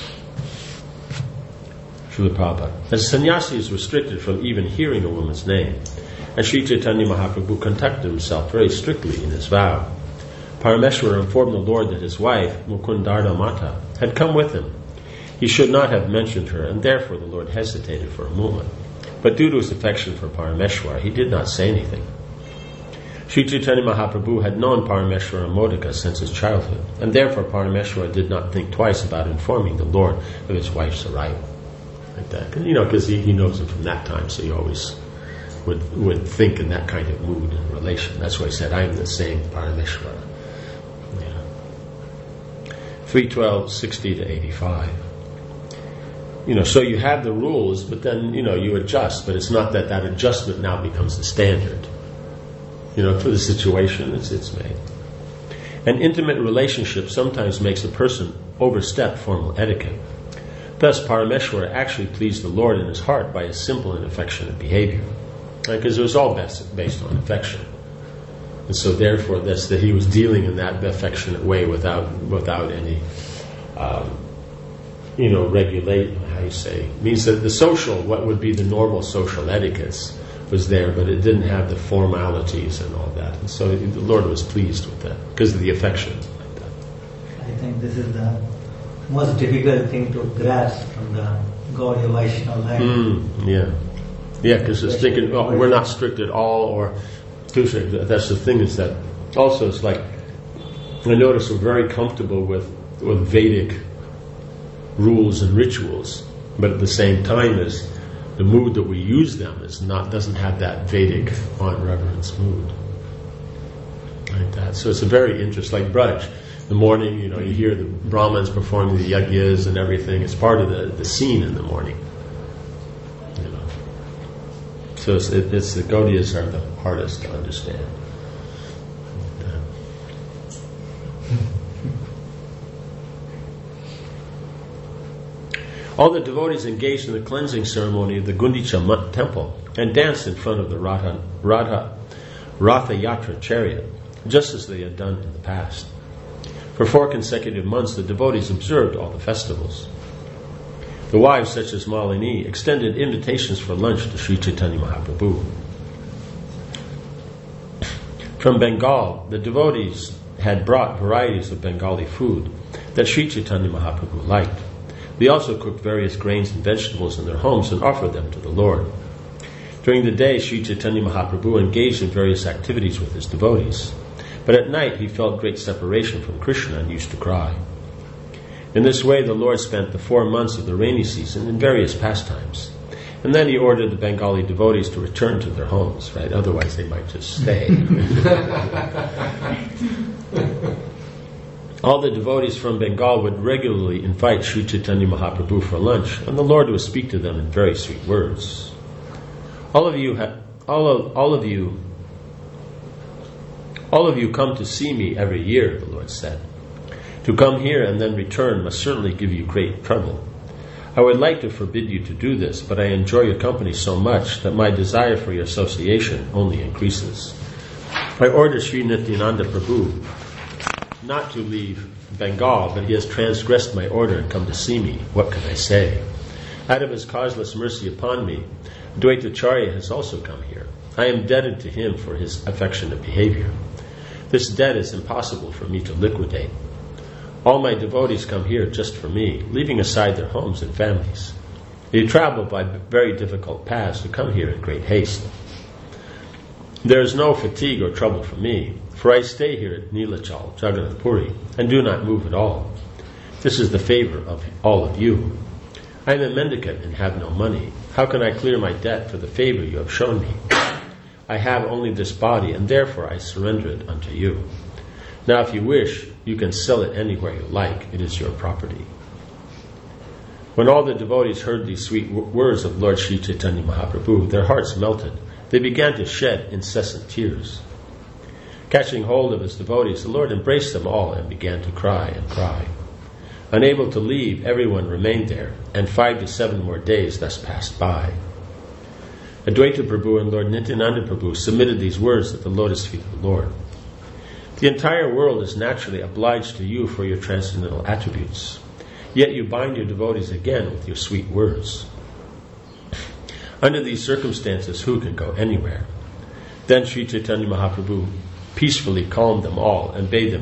Srila Prabhupada. As a sannyasi is restricted from even hearing a woman's name, and Sri Chaitanya Mahaprabhu conducted himself very strictly in his vow. Parameshwara informed the Lord that his wife, Mukundara Mata, had come with him. He should not have mentioned her, and therefore the Lord hesitated for a moment. But due to his affection for Parameshwara, he did not say anything. Sri Chaitanya Mahaprabhu had known Parameshwara Modaka since his childhood, and therefore Parameshwara did not think twice about informing the Lord of his wife's arrival. Like that. Because he knows him from that time, so he always would think in that kind of mood and relation. That's why he said, I am the same Parameshwara. 3:12:60 to 85. So you have the rules, but then, you adjust, but it's not that adjustment now becomes the standard. For the situation it's made. An intimate relationship sometimes makes a person overstep formal etiquette. Thus, Parameshwara actually pleased the Lord in his heart by his simple and affectionate behavior. Because it was all based on affection. And so therefore, that's that he was dealing in that affectionate way without any regulate, means that the social, what would be the normal social etiquettes was there, but it didn't have the formalities and all that. And so the Lord was pleased with that because of the affection. Like that. I think this is the most difficult thing to grasp from the Gaudiya Vaishnava life. Yeah, because it's thinking, we're not strict at all, or too strict. That's the thing, is that also it's like, I notice we're very comfortable with Vedic rules and rituals, but at the same time as the mood that we use them doesn't have that Vedic on reverence mood. like that. So it's a very interesting, like Braj. In the morning, you hear the Brahmins performing the yajnas and everything. It's part of the scene in the morning. So it's the Gaudiyas are the hardest to understand. All the devotees engaged in the cleansing ceremony of the Gundicha temple and danced in front of the Ratha Yatra chariot, just as they had done in the past. For 4 consecutive months, the devotees observed all the festivals. The wives, such as Malini, extended invitations for lunch to Sri Chaitanya Mahaprabhu. From Bengal, the devotees had brought varieties of Bengali food that Sri Chaitanya Mahaprabhu liked. They also cooked various grains and vegetables in their homes and offered them to the Lord. During the day, Sri Chaitanya Mahaprabhu engaged in various activities with his devotees. But at night, he felt great separation from Krishna and used to cry. In this way, the Lord spent the 4 months of the rainy season in various pastimes. And then he ordered the Bengali devotees to return to their homes, right? Otherwise, they might just stay. All the devotees from Bengal would regularly invite Sri Chaitanya Mahaprabhu for lunch, and the Lord would speak to them in very sweet words. All of you come to see me every year, the Lord said. To come here and then return must certainly give you great trouble. I would like to forbid you to do this, but I enjoy your company so much that my desire for your association only increases. I ordered Sri Nityananda Prabhu not to leave Bengal, but he has transgressed my order and come to see me. What can I say? Out of his causeless mercy upon me, Dvaitacharya has also come here. I am indebted to him for his affectionate behavior. This debt is impossible for me to liquidate. All my devotees come here just for me, leaving aside their homes and families. They travel by very difficult paths to come here in great haste. There is no fatigue or trouble for me, for I stay here at Nilachal, Jagannath Puri, and do not move at all. This is the favor of all of you. I am a mendicant and have no money. How can I clear my debt for the favor you have shown me? I have only this body, and therefore I surrender it unto you. Now, if you wish, you can sell it anywhere you like. It is your property. When all the devotees heard these sweet words of Lord Sri Chaitanya Mahaprabhu, their hearts melted. They began to shed incessant tears. Catching hold of his devotees, the Lord embraced them all and began to cry and cry. Unable to leave, everyone remained there, and 5 to 7 more days thus passed by. Advaita Prabhu and Lord Nityananda Prabhu submitted these words at the lotus feet of the Lord. The entire world is naturally obliged to you for your transcendental attributes, yet you bind your devotees again with your sweet words. Under these circumstances, who can go anywhere? Then Sri Chaitanya Mahaprabhu peacefully calmed them all and bade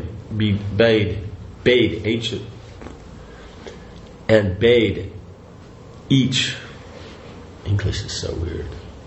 each. English is so weird.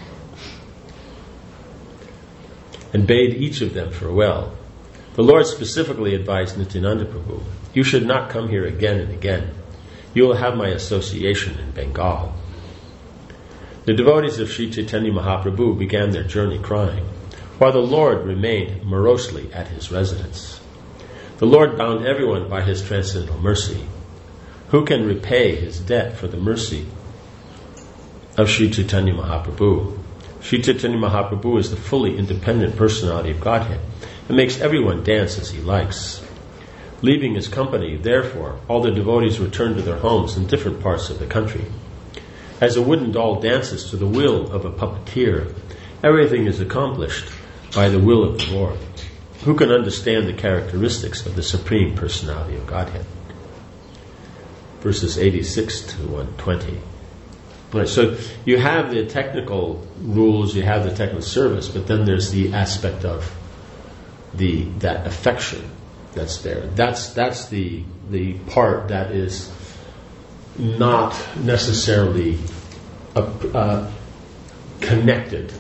And bade each of them farewell. The Lord specifically advised Nityananda Prabhu, you should not come here again and again. You will have my association in Bengal. The devotees of Sri Chaitanya Mahaprabhu began their journey crying, while the Lord remained morosely at his residence. The Lord bound everyone by his transcendental mercy. Who can repay his debt for the mercy of Sri Chaitanya Mahaprabhu? Sri Chaitanya Mahaprabhu is the fully independent personality of Godhead and makes everyone dance as he likes. Leaving his company, therefore, all the devotees return to their homes in different parts of the country. As a wooden doll dances to the will of a puppeteer, everything is accomplished by the will of the Lord. Who can understand the characteristics of the Supreme Personality of Godhead? Verses 86 to 120. Right, so you have the technical rules, you have the technical service, but then there's the aspect of that affection that's there. That's the part that is not necessarily connected.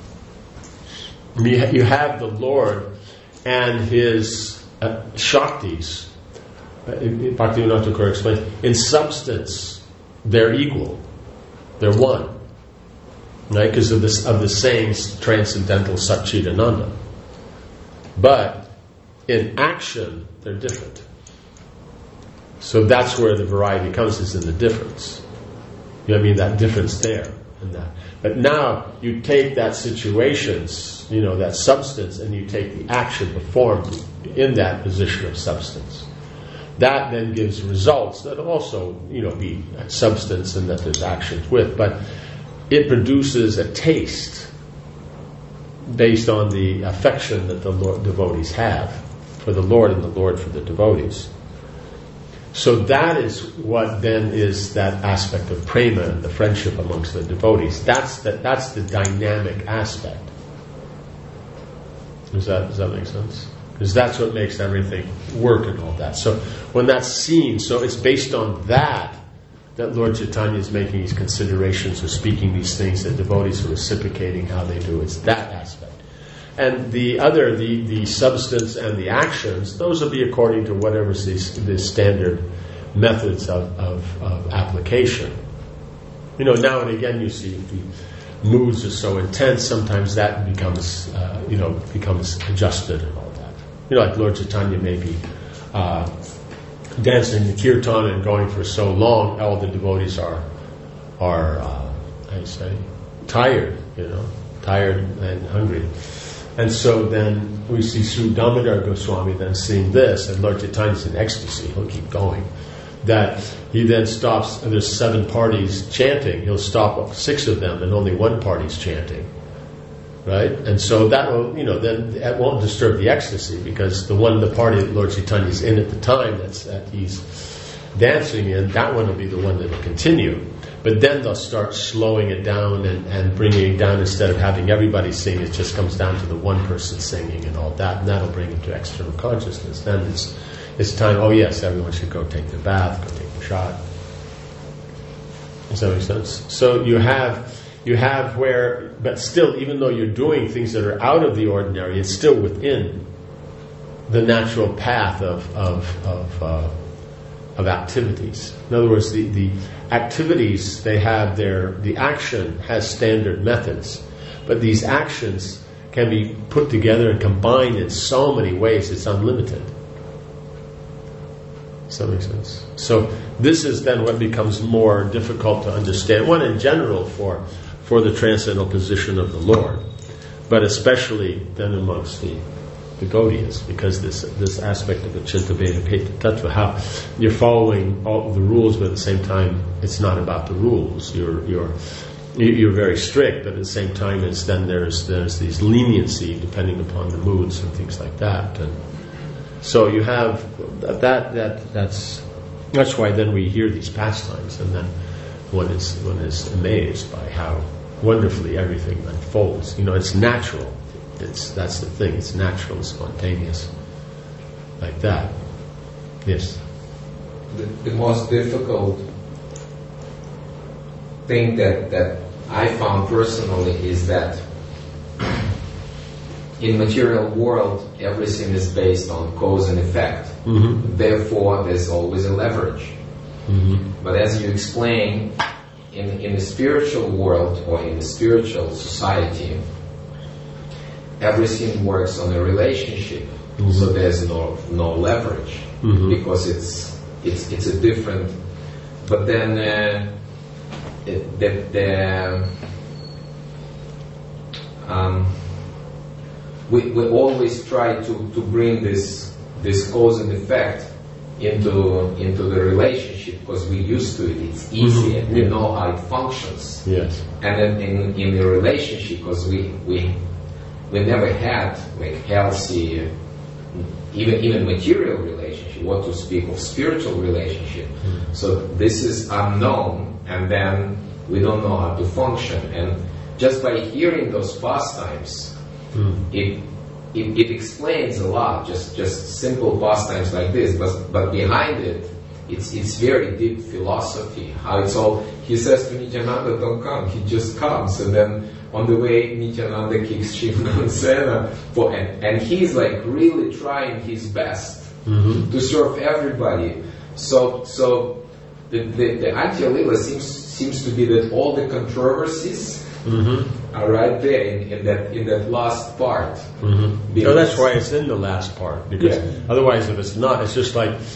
You have the Lord and his Shaktis. Bhaktivinoda Thakur explains, in substance, they're equal. They're one. Right? Because of the same transcendental Satchidananda. But in action, they're different. So that's where the variety comes, is in the difference. You know what I mean? That difference there and that. But now you take that situations, that substance, and you take the action performed in that position of substance. That then gives results that also, be substance and that there's actions with. But it produces a taste based on the affection that the devotees have for the Lord and the Lord for the devotees. So that is what then is that aspect of prema and the friendship amongst the devotees. That's the dynamic aspect. Does that make sense? Because that's what makes everything work and all that. So when that's seen, so it's based on that Lord Chaitanya is making these considerations or speaking these things, that devotees are reciprocating how they do. It's that aspect. And the other, the substance and the actions, those will be according to whatever's the standard methods of application. Now and again you see if the moods are so intense, sometimes that becomes adjusted and all that. Like Lord Chaitanya may be dancing the kirtan and going for so long, all the devotees are tired, tired and hungry. And so then we see Sri Damodar Goswami then seeing this, and Lord Chaitanya's in ecstasy, he'll keep going. That he then stops, and there's 7 parties chanting, he'll stop 6 of them and only 1 party's chanting. Right? And so that will, then that won't disturb the ecstasy, because the party that Lord Chaitanya's in at the time that he's dancing in, that one will be the one that will continue. But then they'll start slowing it down and bringing it down. Instead of having everybody sing, it just comes down to the one person singing and all that, and that'll bring it to external consciousness. Then it's time, oh yes, everyone should go take their bath, go take their shot. Does that make sense? So you have where, but still, even though you're doing things that are out of the ordinary, it's still within the natural path of activities. In other words, the activities, they have the action has standard methods, but these actions can be put together and combined in so many ways, it's unlimited. Does that make sense? So this is then what becomes more difficult to understand. One, in general, for the transcendental position of the Lord, but especially then amongst the devotees, because this aspect of the Chinta Veda Peta Tattva, how you're following all the rules, but at the same time it's not about the rules. You're very strict, but at the same time there's these leniency depending upon the moods and things like that. And so you have that's why then we hear these pastimes, and then one is amazed by how wonderfully everything unfolds. It's natural. That's the thing. It's natural, spontaneous, like that. Yes. The most difficult thing that I found personally is that in material world everything is based on cause and effect. Mm-hmm. Therefore, there's always a leverage. Mm-hmm. But as you explain, in the spiritual world or in the spiritual society, everything works on a relationship, mm-hmm. so there's no leverage, mm-hmm. because it's a different. But then we always try to bring this cause and effect into the relationship, because we're used to it. It's easy, and we know how it functions. Yes. And then in the relationship, because we never had like healthy, even material relationship, what to speak of spiritual relationship. So this is unknown, and then we don't know how to function. And just by hearing those pastimes, it explains a lot. Just simple pastimes like this, but behind it, it's very deep philosophy. How it's all. He says to Nityananda, "Don't come." He just comes, and then on the way, Nityananda kicks Srimad and he's like really trying his best to serve everybody. So the Antya Lila seems to be that all the controversies are right there in that last part. No, that's why it's in the last part, because otherwise, if it's not, it's just like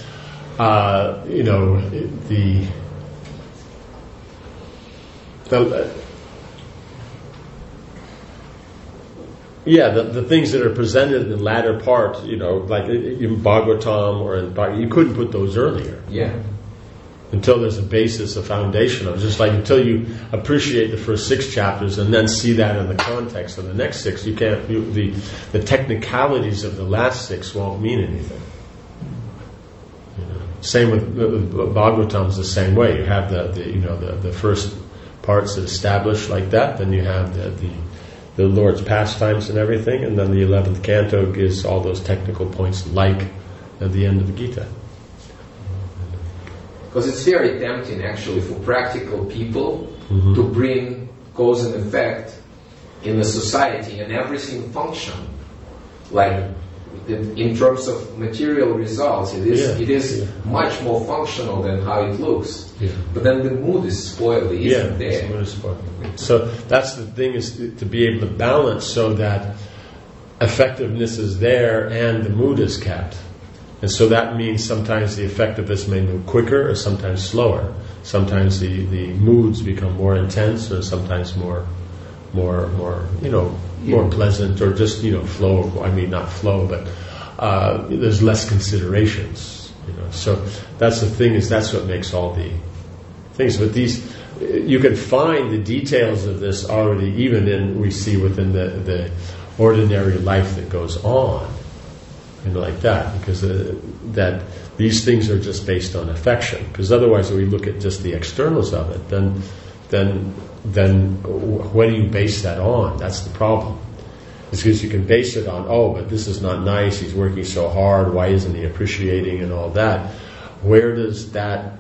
the things that are presented in the latter part, like in Bhagavatam or in Bhagavad, you couldn't put those earlier. Yeah. Until there's a basis, a foundation of it. Just like until you appreciate the first 6 chapters and then see that in the context of the next 6, you can't. The technicalities of the last 6 won't mean anything. Same with Bhagavatam's the same way. You have the first parts that establish like that, then you have the Lord's pastimes and everything, and then the 11th canto gives all those technical points like at the end of the Gita. Because it's very tempting, actually, for practical people to bring cause and effect in the society and everything function. Like, in terms of material results, it is much more functional than how it looks. Yeah. But then the mood is spoiled, it isn't there. The mood is spoiled. So that's the thing, is to be able to balance so that effectiveness is there and the mood is kept. And so that means sometimes the effectiveness may move quicker or sometimes slower. Sometimes the moods become more intense or sometimes more pleasant, or just flow. I mean, not flow, but there's less considerations. So that's the thing, is that's what makes all the things. But these, you can find the details of this already, even we see within the ordinary life that goes on. Like that, because that these things are just based on affection. Because otherwise, if we look at just the externals of it, then what do you base that on? That's the problem. It's because you can base it on, but this is not nice. He's working so hard. Why isn't he appreciating and all that? Where does that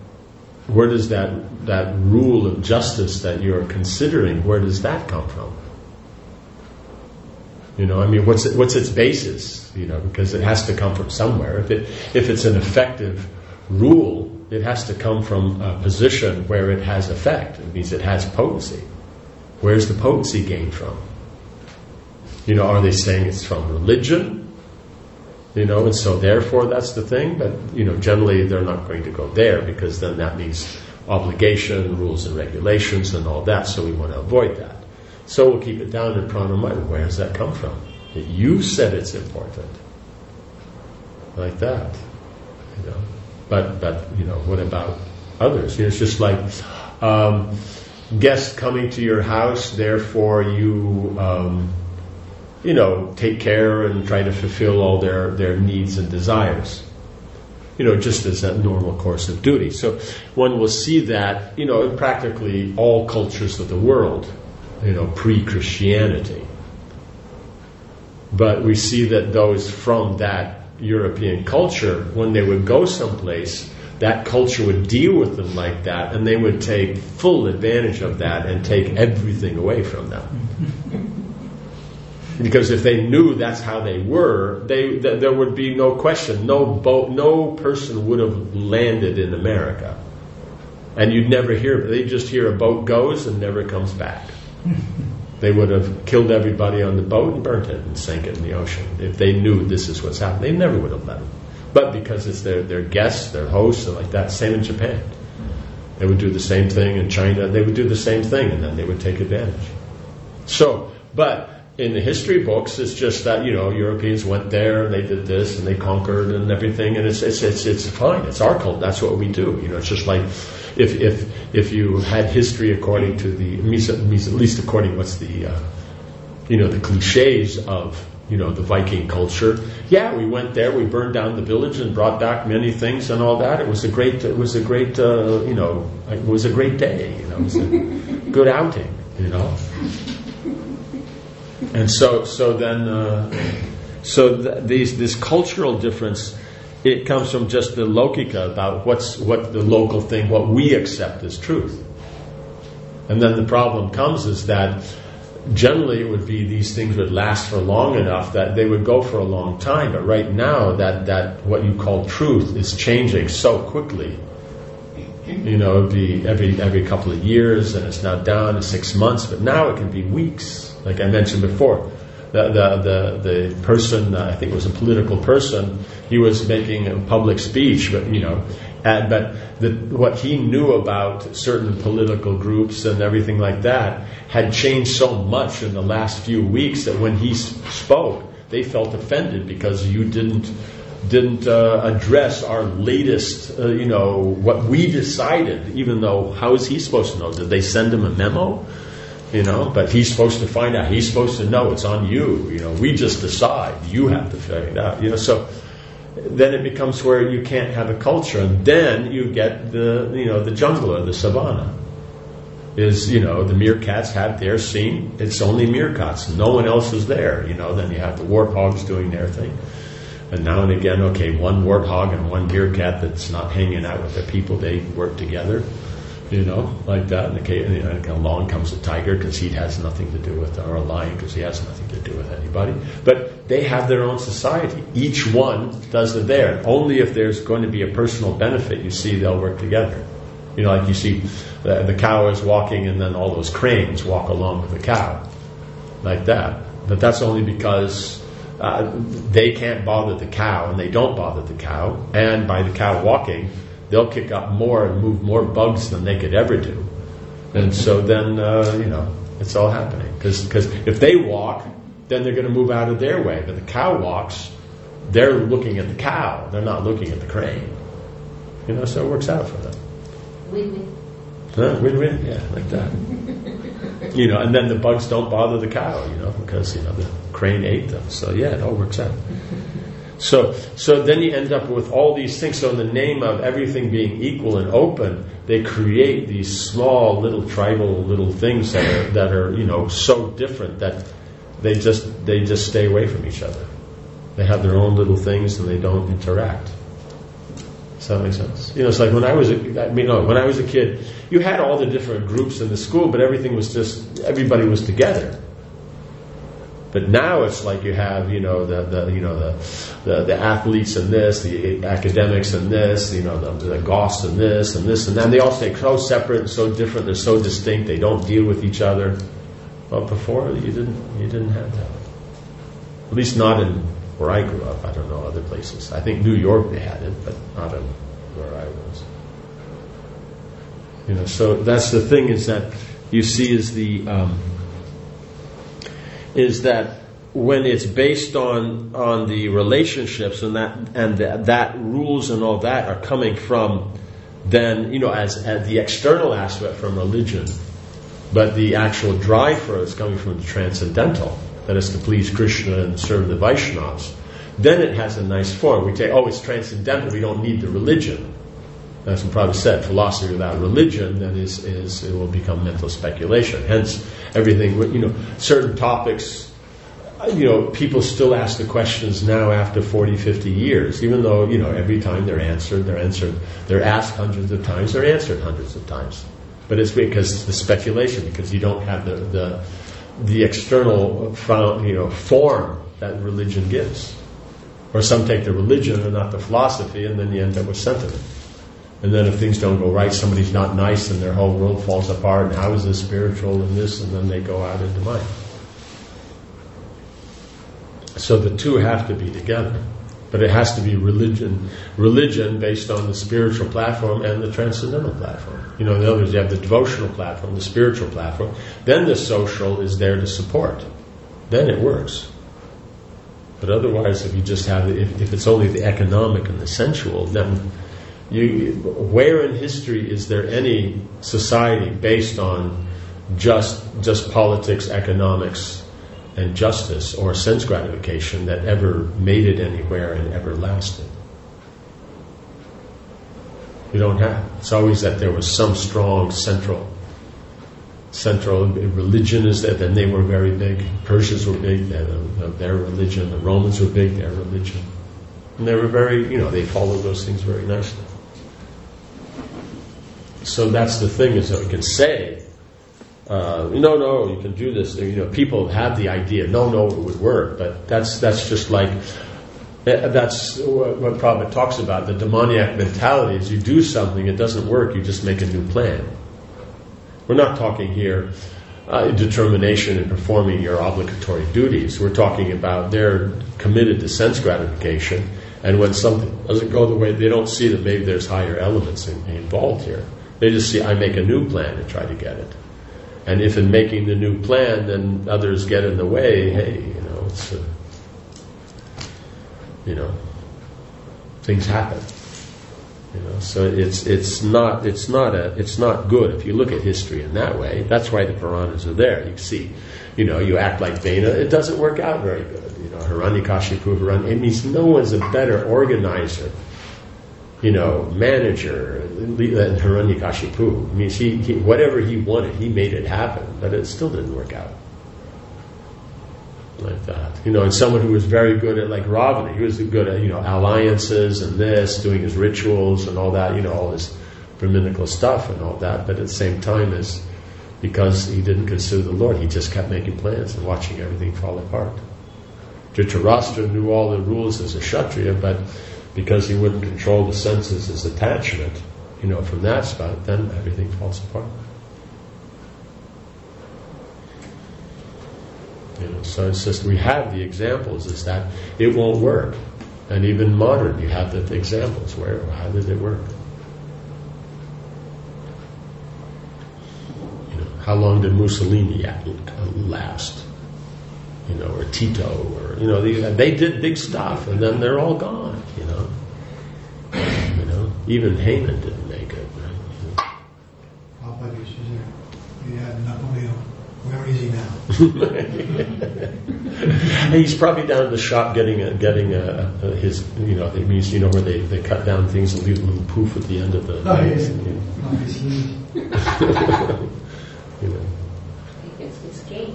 rule of justice that you're considering? Where does that come from? What's its basis? Because it has to come from somewhere. If it's an effective rule, it has to come from a position where it has effect. It means it has potency. Where's the potency gained from? Are they saying it's from religion? And so therefore that's the thing. But generally they're not going to go there, because then that means obligation, rules and regulations, and all that. So we want to avoid that. So we'll keep it down in pranamaya. Where does that come from? That you said it's important. Like that. But what about others? It's just like guests coming to your house, therefore you take care and try to fulfill all their needs and desires. Just as a normal course of duty. So one will see that, in practically all cultures of the world, pre-Christianity. But we see that those from that European culture, when they would go someplace, that culture would deal with them like that, and they would take full advantage of that and take everything away from them. Because if they knew that's how they were, there would be no question. No person would have landed in America. And you'd never they'd just hear a boat goes and never comes back. They would have killed everybody on the boat and burnt it and sank it in the ocean. If they knew this is what's happening, they never would have let them. But because it's their guests, their hosts, and like that, same in Japan. They would do the same thing in China. They would do the same thing, and then they would take advantage. So, but in the history books, it's just that, Europeans went there and they did this and they conquered and everything, and it's fine. It's our cult. That's what we do. It's just like if you had history according to at least according what's the the cliches of the Viking culture. Yeah, we went there, we burned down the village and brought back many things and all that. It was a great day. It was a good outing. And this cultural difference, it comes from just the logika about what the local thing, what we accept as truth. And then the problem comes is that generally it would be these things would last for long enough that they would go for a long time. But right now that what you call truth is changing so quickly You know, it'd be every couple of years, and it's now down to 6 months, but now it can be weeks. Like I mentioned before, the person, I think it was a political person, he was making a public speech, but what he knew about certain political groups and everything like that had changed so much in the last few weeks that when he spoke, they felt offended because you didn't address our latest, what we decided, even though how is he supposed to know? Did they send him a memo? But he's supposed to find out. He's supposed to know. It's on you. We just decide. You have to figure it out. So then it becomes where you can't have a culture, and then you get the jungle or the savannah. The meerkats have their scene. It's only meerkats. No one else is there. Then you have the warthogs doing their thing. And now and again, okay, one warthog and one meerkat that's not hanging out with the people, they work together, like that. And along comes a tiger because he has nothing to do with it, or a lion because he has nothing to do with anybody. But they have their own society. Each one does it there. Only if there's going to be a personal benefit, you see, they'll work together. Like you see the cow is walking and then all those cranes walk along with the cow, like that. But that's only because they can't bother the cow, and they don't bother the cow. And by the cow walking, they'll kick up more and move more bugs than they could ever do. And so then, it's all happening. Because if they walk, then they're going to move out of their way. But the cow walks, they're looking at the cow. They're not looking at the crane. So it works out for them. Win-win. Win-win, yeah, like that. And then the bugs don't bother the cow, because, the crane ate them. So, yeah, it all works out. So then you end up with all these things. So in the name of everything being equal and open, they create these small little tribal little things that are so different that they just stay away from each other. They have their own little things and they don't interact. Does that make sense? It's like when I was a kid, you had all the different groups in the school, but everybody was together. But now it's like you have, the athletes and this, the academics and this, the goths and this, and then they all stay so separate and so different. They're so distinct. They don't deal with each other. Well, before you didn't have that. At least not in where I grew up. I don't know other places. I think New York they had it, but not in where I was. So that's the thing is that you see is that when it's based on the relationships and that rules and all that are coming from then as the external aspect from religion, but the actual drive for it is coming from the transcendental, that is to please Krishna and serve the Vaishnavas, then it has a nice form. We say, it's transcendental, we don't need the religion. As Prabhupada said, philosophy without religion then it will become mental speculation. Hence, everything, certain topics, people still ask the questions now after 40, 50 years, even though, every time they're asked hundreds of times, they're answered hundreds of times. But it's because the speculation, because you don't have the external, form that religion gives. Or some take the religion and not the philosophy, and then you end up with sentiment. And then if things don't go right, somebody's not nice and their whole world falls apart, and how is this spiritual and this, and then they go out into mind. So the two have to be together. But it has to be religion based on the spiritual platform and the transcendental platform. In other words, you have the devotional platform, the spiritual platform, then the social is there to support. Then it works. But otherwise, if you just have if it's only the economic and the sensual, then where in history is there any society based on just politics, economics, and justice or sense gratification that ever made it anywhere and ever lasted? You don't have. It's always that there was some strong central religion is that. Then they were very big. Persians were big. Their religion. The Romans were big. Their religion. And they were very. They followed those things very nicely. So that's the thing, is that we can say, no, you can do this. People have the idea, no, it would work. But that's just like That's what Prabhupada talks about. The demoniac mentality is you do something, it doesn't work, you just make a new plan. We're not talking here determination in performing your obligatory duties. We're talking about they're committed to sense gratification, and when something doesn't go the way, they don't see that maybe there's higher elements involved here. They just see, I make a new plan to try to get it. And if in making the new plan, then others get in the way, hey, it's things happen. So it's not good if you look at history in that way. That's why the Puranas are there. You see, you act like Vena, it doesn't work out very good. Hiranyakashipu, it means no one's a better organizer, manager than Hiranyakashipu. It means he whatever he wanted, he made it happen, but it still didn't work out like that. And someone who was very good at, like Ravana, he was good at, alliances and this, doing his rituals and all that, all his Brahminical stuff and all that, but at the same time, is because he didn't consider the Lord, he just kept making plans and watching everything fall apart. Dhritarashtra knew all the rules as a Kshatriya, but because he wouldn't control the senses as attachment, from that spot, then everything falls apart. So it's just, we have the examples, is that it won't work. And even modern, you have the examples where, how did it work? How long did Mussolini last? Or Tito, or, they did big stuff, and then they're all gone, Even Haman didn't make it, right? You had Napoleon. Where is he now? He's probably down at the shop getting his, it means, where they cut down things and leave a little poof at the end of the... It's his game.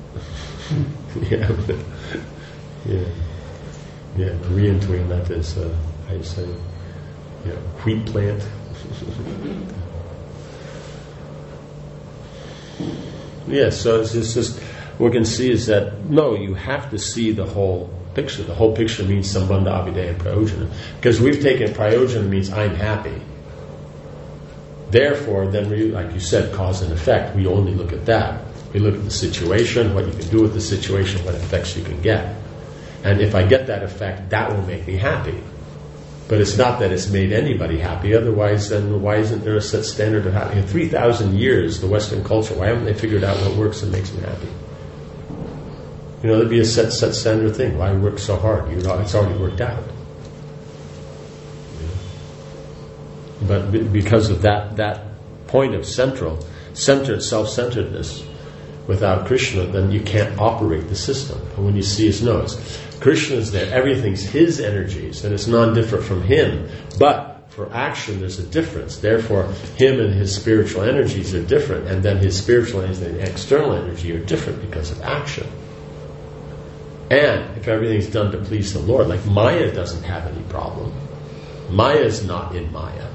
Korean twin, that is, how you say, wheat plant. So it's just what we can see is that, no, you have to see the whole picture. The whole picture means Sambandha, Abhidaya, and Prayojana. Because we've taken Prayojana means I'm happy. Therefore, then we, like you said, cause and effect, we only look at that. We look at the situation, what you can do with the situation, what effects you can get. And if I get that effect, that will make me happy. But it's not that it's made anybody happy. Otherwise, then why isn't there a set standard of happiness? In 3,000 years, the Western culture, why haven't they figured out what works and makes them happy? There'd be a set standard thing. Why work so hard? It's already worked out. But because of that point of centered self-centeredness, without Krishna, then you can't operate the system. And when you see his nose, Krishna's there, everything's his energies, and it's non-different from him. But for action, there's a difference. Therefore, him and his spiritual energies are different, and then his spiritual energy and external energy are different because of action. And if everything's done to please the Lord, like Maya doesn't have any problem. Maya's not in Maya.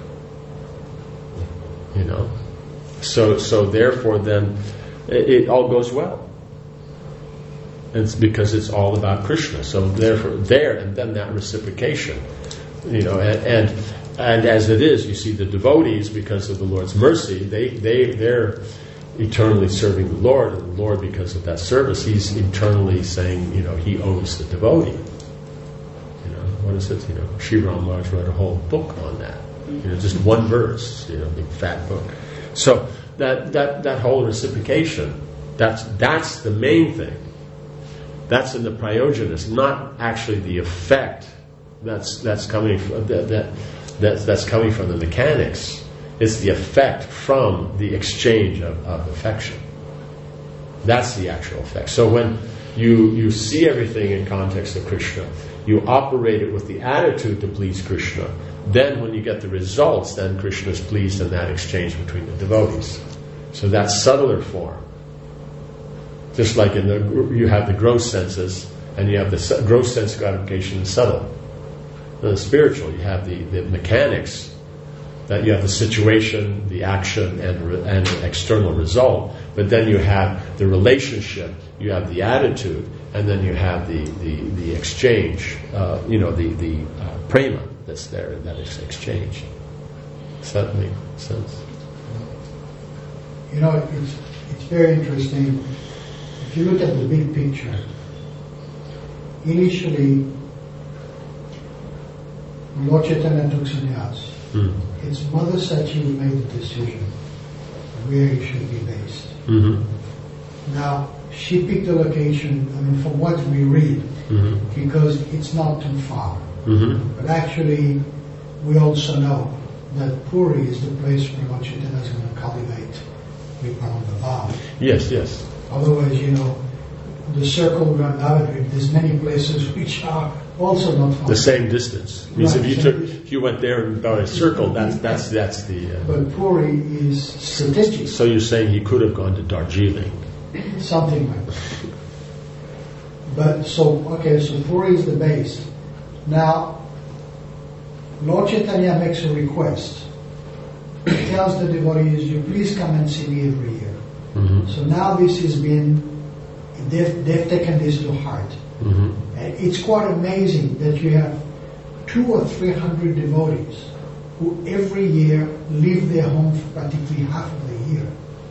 So therefore then it all goes well. It's because it's all about Krishna. So therefore there, and then that reciprocation, and as it is, you see the devotees, because of the Lord's mercy, they're eternally serving the Lord, and the Lord, because of that service, he's eternally saying, he owes the devotee. What is it? Sri Ram Maharaj wrote a whole book on that. Just one verse, big fat book. So that whole reciprocation, that's the main thing. That's in the Prayojana. It's not actually the effect that's coming from that's coming from the mechanics. It's the effect from the exchange of affection. That's the actual effect. So when you see everything in context of Krishna, you operate it with the attitude to please Krishna. Then when you get the results, then Krishna is pleased in that exchange between the devotees. So that's subtler form. Just like you have the gross senses, and you have the gross sense gratification is subtle. In the spiritual, you have the mechanics that you have the situation, the action, and the external result, but then you have the relationship, you have the attitude, and then you have the exchange, the prema that's there, that is exchanged. Does that make sense? It's very interesting. If you look at the big picture, initially, Lord Chaitanya took sannyas. His mother said she would make the decision where he should be based. Now, she picked the location, from what we read, because it's not too far. But actually, we also know that Puri is the place where Lord Chaitanya is going to cultivate Viparamada Bhava. Yes. Otherwise, the circle around Navadvip, there's many places which are also not far. The same distance. Means Right, if you went there and got a circle, that's the. But Puri is strategic. So you're saying he could have gone to Darjeeling. Something like that. But so Puri is the base. Now, Lord Chaitanya makes a request. He tells the devotees, you please come and see me every year. So now this has been, they've taken this to heart. And it's quite amazing that you have 200 or 300 devotees who every year leave their home for practically half of the year.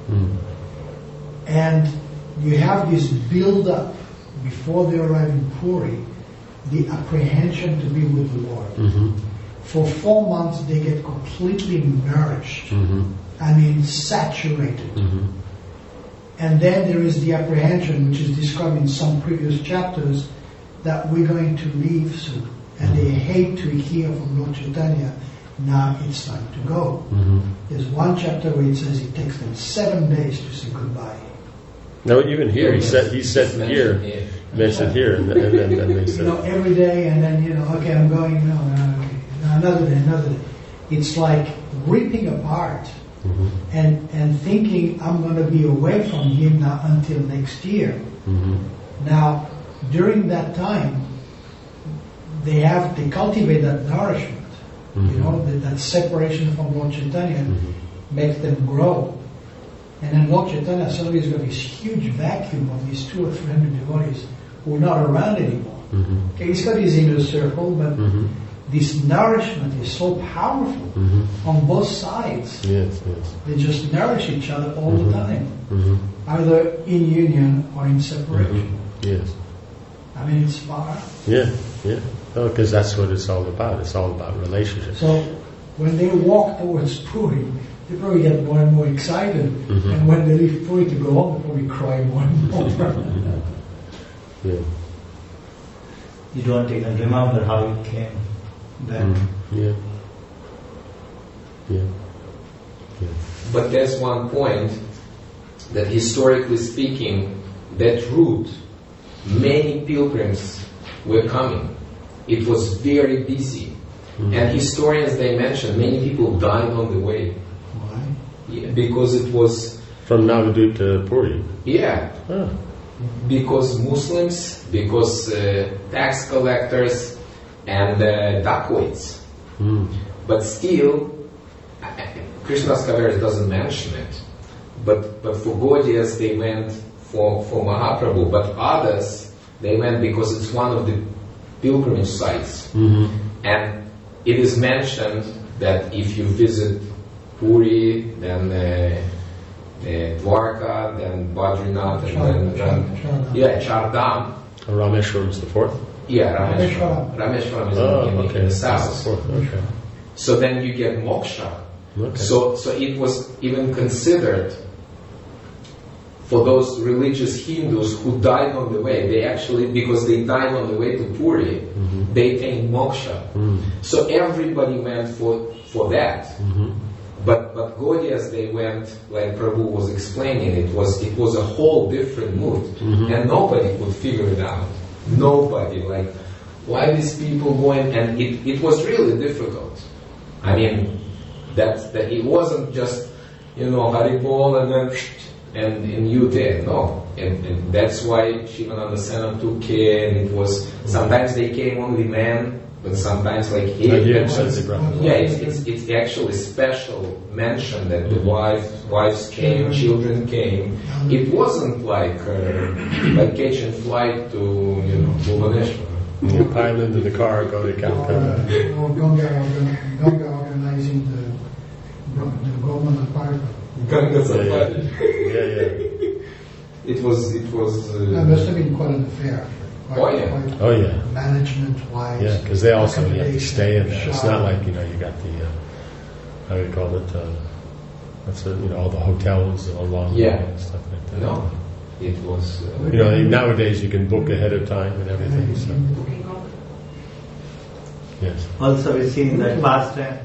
And you have this build-up before they arrive in Puri, the apprehension to be with the Lord. For 4 months they get completely nourished, saturated. And then there is the apprehension, which is described in some previous chapters, that we're going to leave soon. And they hate to hear from Lord Chaitanya, now it's time to go. There's one chapter where it says it takes them 7 days to say goodbye. No, even here, he said here, mentioned here, and then they said... every day, and then, okay, I'm going, another day. It's like ripping apart and thinking I'm going to be away from him now until next year. Now, during that time, they cultivate that nourishment, that separation from Lord Chaitanya makes them grow. And then Lord Chaitanya suddenly has got this huge vacuum of these 200 or 300 devotees who are not around anymore. Okay, he's got his inner circle, but this nourishment is so powerful on both sides. Yes. They just nourish each other all the time, either in union or in separation. Yes. It's far. Yeah. Oh, because that's what it's all about. It's all about relationships. So when they walk towards Puri, they probably get more and more excited. And when they leave Puri to go home, they probably cry more and more. Yeah. You don't even remember how it came then. Yeah. But there's one point that historically speaking, that route, many pilgrims were coming. It was very busy. And historians, they mention many people died on the way. Why? Yeah, because it was... From Navadvip to Puri? Yeah. Because Muslims, because tax collectors and dacoits. But still, Krishna's Kaviraj doesn't mention it. But for Gaudiyas, they went for Mahaprabhu. But others, they went because it's one of the pilgrimage sites. And it is mentioned that if you visit Puri, then Dwarka, then Badrinath, and then Chardham. Rameshwaram is the fourth? Yeah, Rameshwaram is in the south. Okay. So then you get moksha. Okay. So it was even considered for those religious Hindus who died on the way. They actually, because they died on the way to Puri, they attained moksha. So everybody went for that. But Gaudiyas, they went, like Prabhu was explaining, it was a whole different mood. And nobody could figure it out. Nobody, why these people going, and it was really difficult. That it wasn't just, Haribol and you there, no. And that's why Shivananda Sena took care, and it was, sometimes they came only men, But sometimes, like Like here, here, it says they brought the yeah, Lord. it's actually special mention that the wives came, children came. It wasn't like catching flight to Bhubaneswar. You pile into the car, go to Calcutta. Or Ganga organizing the Goman apartment. Ganga Yeah, Safari. yeah. It was. That must have been quite an affair. Oh, yeah. Oh, yeah. Management-wise. Yeah, because they also have to accommodation, stay in there. It's not shower. like, you got the, how do you call it, all the hotels along Yeah. and stuff like that. No, it was. Nowadays you can book ahead of time and everything, so, yes. Also, we see in the pastime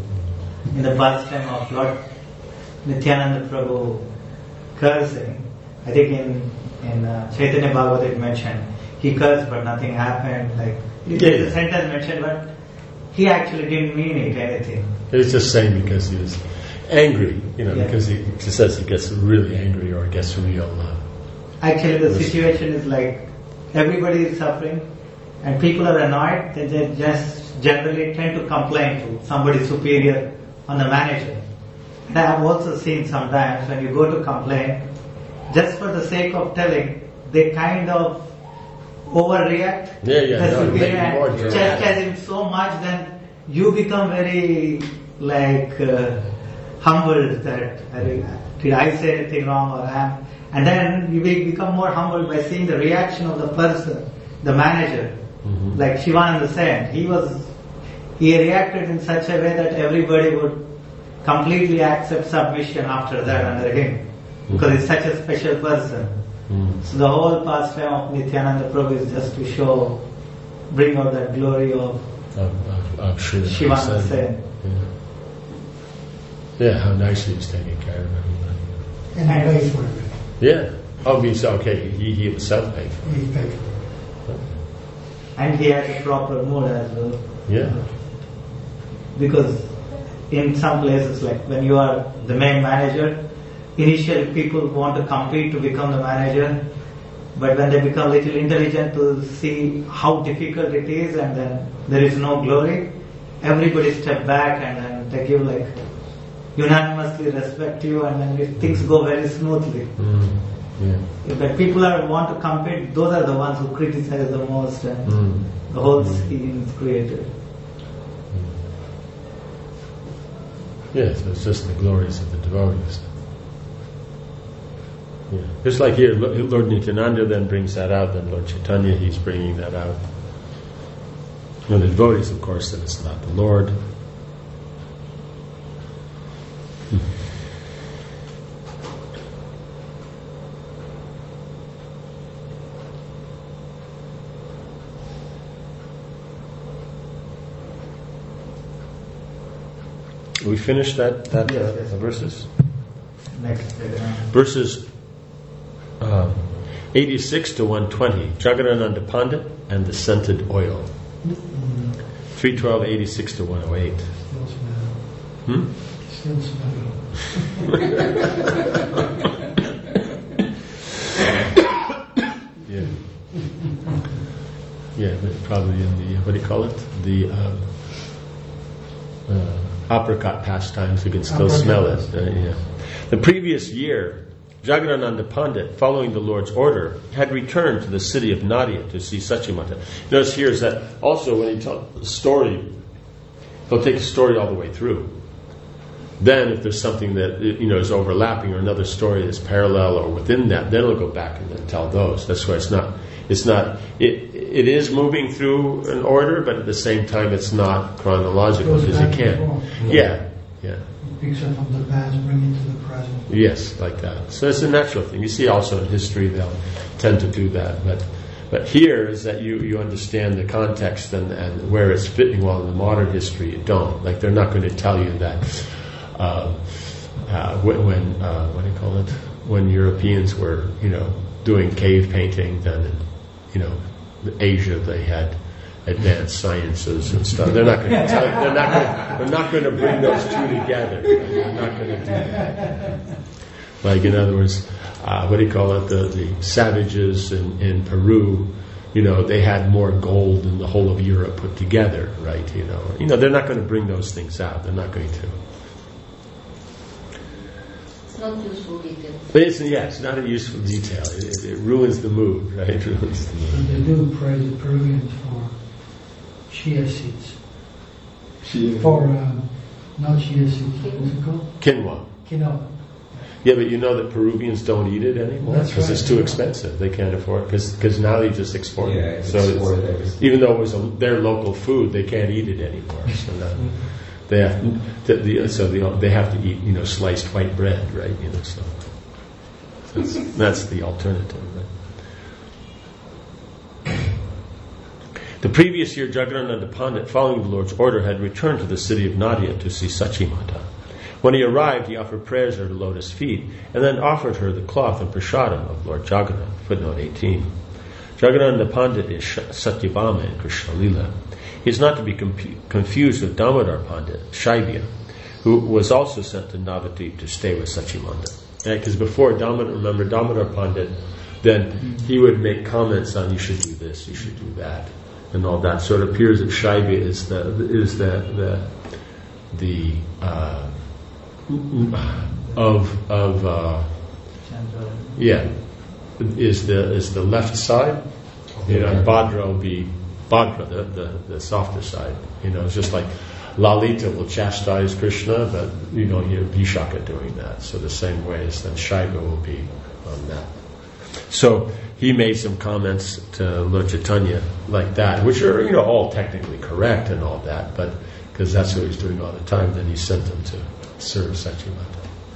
of Lord Nityananda Prabhu cursing. I think in Chaitanya Bhagavad it mentioned he cursed but nothing happened. Like there's a sentence mentioned, but he actually didn't mean it anything. He was just saying because he was angry, because he says he gets really angry or gets real. Actually, the situation is like everybody is suffering, and people are annoyed. They just generally tend to complain to somebody superior on the manager. And I have also seen sometimes when you go to complain, just for the sake of telling, they kind of overreact. Yeah. No, make it more Just dramatic. as him so much, then you become very humbled that did I say anything wrong or am, and then you become more humbled by seeing the reaction of the person, the manager, like Shivananda said. He reacted in such a way that everybody would completely accept submission after that under him, because he's such a special person. So the whole pastime of Nityananda Prabhu is just to bring out that glory of Shivananda Shivananda Sen. Yeah, how nice he was taking care of everybody. And he paid for it. Yeah. Oh, he's okay. He himself paid for it. He paid for it. And he had a proper mood as well. Yeah. Because in some places, like when you are the main manager, initially people want to compete to become the manager, but when they become little intelligent to see how difficult it is and then there is no glory, everybody step back and then they give unanimously respect you, and then things go very smoothly. Yeah. But people want to compete, those are the ones who criticize the most, and the whole scheme is created. Yeah, so it's just the glories of the devotees. Yeah. Just like here, Lord Nityananda then brings that out, then Lord Chaitanya, he's bringing that out. And the devotees, of course, that it's not the Lord. We finished that Yes. verses? Next. Verses 86 to 120, Jagadananda Pandit and the scented oil. 312, 86 to 108. Still smell. Yeah. Yeah, but probably in the, what do you call it? The apricot pastimes, you can still smell it. Yeah. The previous year, Jagadananda Pandit, following the Lord's order, had returned to the city of Nadia to see Sachimata. Notice here is that also when he tells the story, he'll take a story all the way through. Then if there's something that is overlapping or another story that's parallel or within that, then he'll go back and then tell those. That's why it is moving through an order, but at the same time it's not chronological because you can't. Yeah. Picks up from the past, bring it to the present. Yes, like that. So it's a natural thing. You see also in history they'll tend to do that. But here is that you understand the context and where it's fitting. Well, in the modern history you don't. Like they're not going to tell you that when what do you call it? When Europeans were doing cave painting, then in Asia they had advanced sciences and stuff. They're not going to tell. They're not going to bring those two together. They're not going to do that. Like in other words, what do you call it? The savages in Peru, they had more gold than the whole of Europe put together, right? They're not going to bring those things out. They're not going to. It's not useful detail. But it's not a useful detail. It ruins the mood, right? It ruins the mood. And they do praise the Peruvians for chia seeds. For, not chia seeds, what's it called? Quinoa. Quinoa. Yeah, but you know that Peruvians don't eat it anymore because it's too expensive. They can't afford it because now they just export it. So even though it was their local food, they can't eat it anymore. So now they have they have to eat sliced white bread, right? So that's the alternative. Right? The previous year, Jagadananda Pandit, following the Lord's order, had returned to the city of Nadia to see Sachimata. When he arrived, he offered prayers at her lotus feet, and then offered her the cloth and prasadam of Lord Jagannath. Footnote 18. Jagadananda Pandit is Satyabhama in Krishna Lila. He is not to be confused with Damodar Pandit, Shaibya, who was also sent to Navadvip to stay with Sachimanda. Because before Damodar Pandit, then he would make comments on you should do this, you should do that, and all that. So it appears that Shaibya is is the left side, and Bhadra will be Bhadra, the softer side. It's just like Lalita will chastise Krishna, but you hear Vishaka doing that. So the same way as then Shaiva will be on that. So he made some comments to Lord Chaitanya like that, which are all technically correct and all that, but because that's what he's doing all the time, then he sent them to serve Sachimata.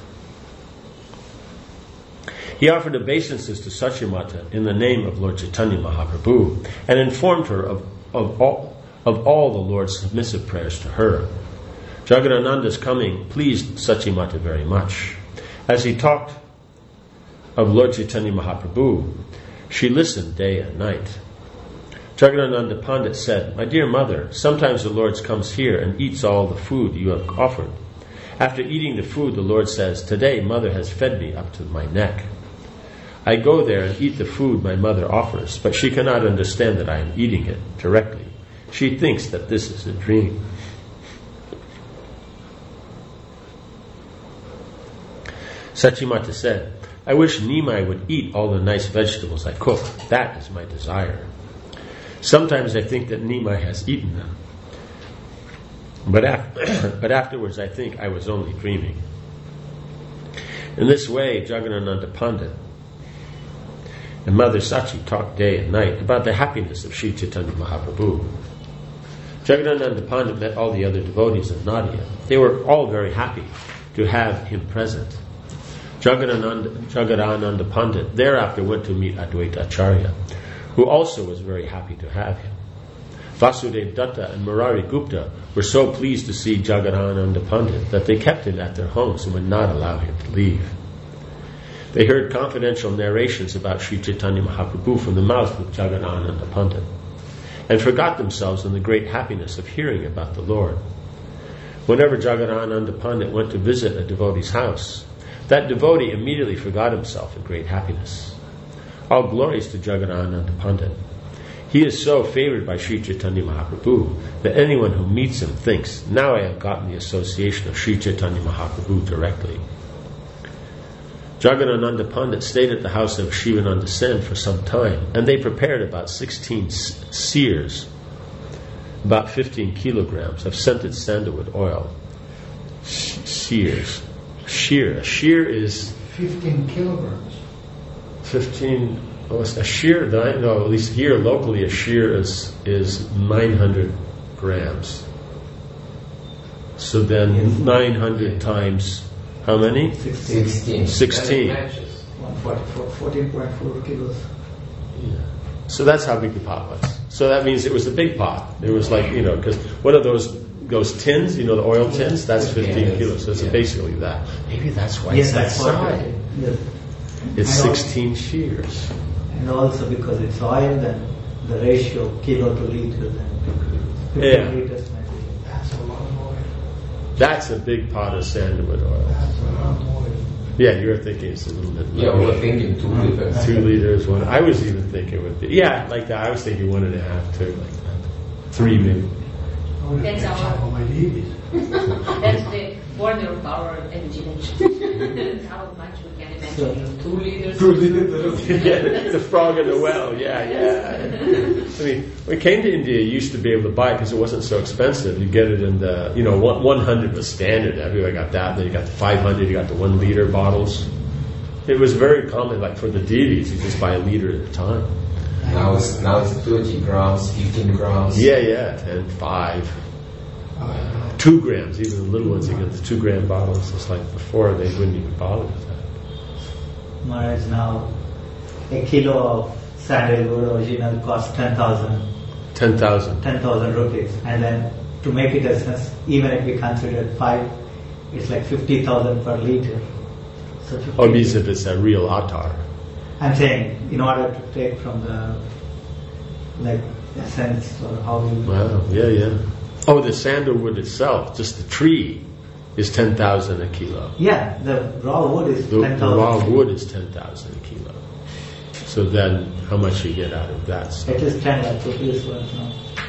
He offered obeisances to Sachimata in the name of Lord Chaitanya Mahaprabhu and informed her of all the Lord's submissive prayers to her. Jagadananda's coming pleased Sachimata very much. As he talked of Lord Chaitanya Mahaprabhu, she listened day and night. Jagadananda Pandit said, "My dear mother, sometimes the Lord comes here and eats all the food you have offered. After eating the food, the Lord says, 'Today mother has fed me up to my neck.' I go there and eat the food my mother offers, but she cannot understand that I am eating it directly. She thinks that this is a dream." Sachimata said, "I wish Nimai would eat all the nice vegetables I cook. That is my desire. Sometimes I think that Nimai has eaten them. But afterwards I think I was only dreaming." In this way, Jagadananda Pandit and Mother Sachi talked day and night about the happiness of Sri Chaitanya Mahaprabhu. Jagadananda Pandit met all the other devotees of Nadia. They were all very happy to have him present. Jagadananda Pandit thereafter went to meet Advaita Acharya, who also was very happy to have him. Vasudev Datta and Murari Gupta were so pleased to see Jagadananda Pandit that they kept him at their homes and would not allow him to leave. They heard confidential narrations about Sri Chaitanya Mahaprabhu from the mouth of Jagadananda Pandit and forgot themselves in the great happiness of hearing about the Lord. Whenever Jagadananda Pandit went to visit a devotee's house, that devotee immediately forgot himself in great happiness. All glories to Jagadananda Pandit. He is so favored by Sri Chaitanya Mahaprabhu that anyone who meets him thinks, "Now I have gotten the association of Sri Chaitanya Mahaprabhu directly." Jagadananda Pandit stayed at the house of Shivananda Sen for some time, and they prepared about 16 seers, about 15 kilograms of scented sandalwood oil. Seers. Sheer. A sheer is 15 kilograms. 15. Oh, a sheer. No, at least here locally, a sheer is 900 grams. So then 900 times how many? 16. 16. 14.4 kilos. Yeah. So that's how big the pot was. So that means it was a big pot. It was like, because one of those tins, the oil tins, that's 15 kilos. So it's basically that. Maybe that's why it's that size. Yes. It's 16 shears. And also because it's oil, then the ratio kilo to liter, then 15 liters. That's a lot of oil. That's a big pot of sandalwood oil. That's a lot of oil. Yeah, you were thinking it's a little bit. Yeah, we were thinking 2 liters. 2 liters. One. I was even thinking it would be. Yeah, like that. I was thinking 1.5 too, like that. 3 maybe. I would have That's checked on my deities. That's the border of our imagination. How much we can imagine. 2 liters. 2 liters. Yeah, the frog in the well. Yeah. I mean, when we came to India, you used to be able to buy it because it wasn't so expensive. You get it in the, 100 was standard. Everybody got that. Then you got the 500. You got the 1 liter bottles. It was very common. Like for the deities, you just buy a liter at a time. Now it's 30 grams, 15 grams. Yeah, 10, 5. 2 grams, even the little ones, you get the 2 gram bottles. It's like before, they wouldn't even bother with that. Maharaj, now a kilo of sandalwood original costs 10,000. 10,000. 10,000 rupees. And then to make it essence, even if we consider 5, it's like 50,000 per liter. So Or means if it's a real attar. I'm saying, in order to take from the essence or how you... Wow, yeah. Oh, the sandalwood itself, just the tree, is 10,000 a kilo. Yeah, the raw wood is The 10,000. raw wood is 10,000 a kilo. So then, how much you get out of that? So It is 10 lakh rupees worth now.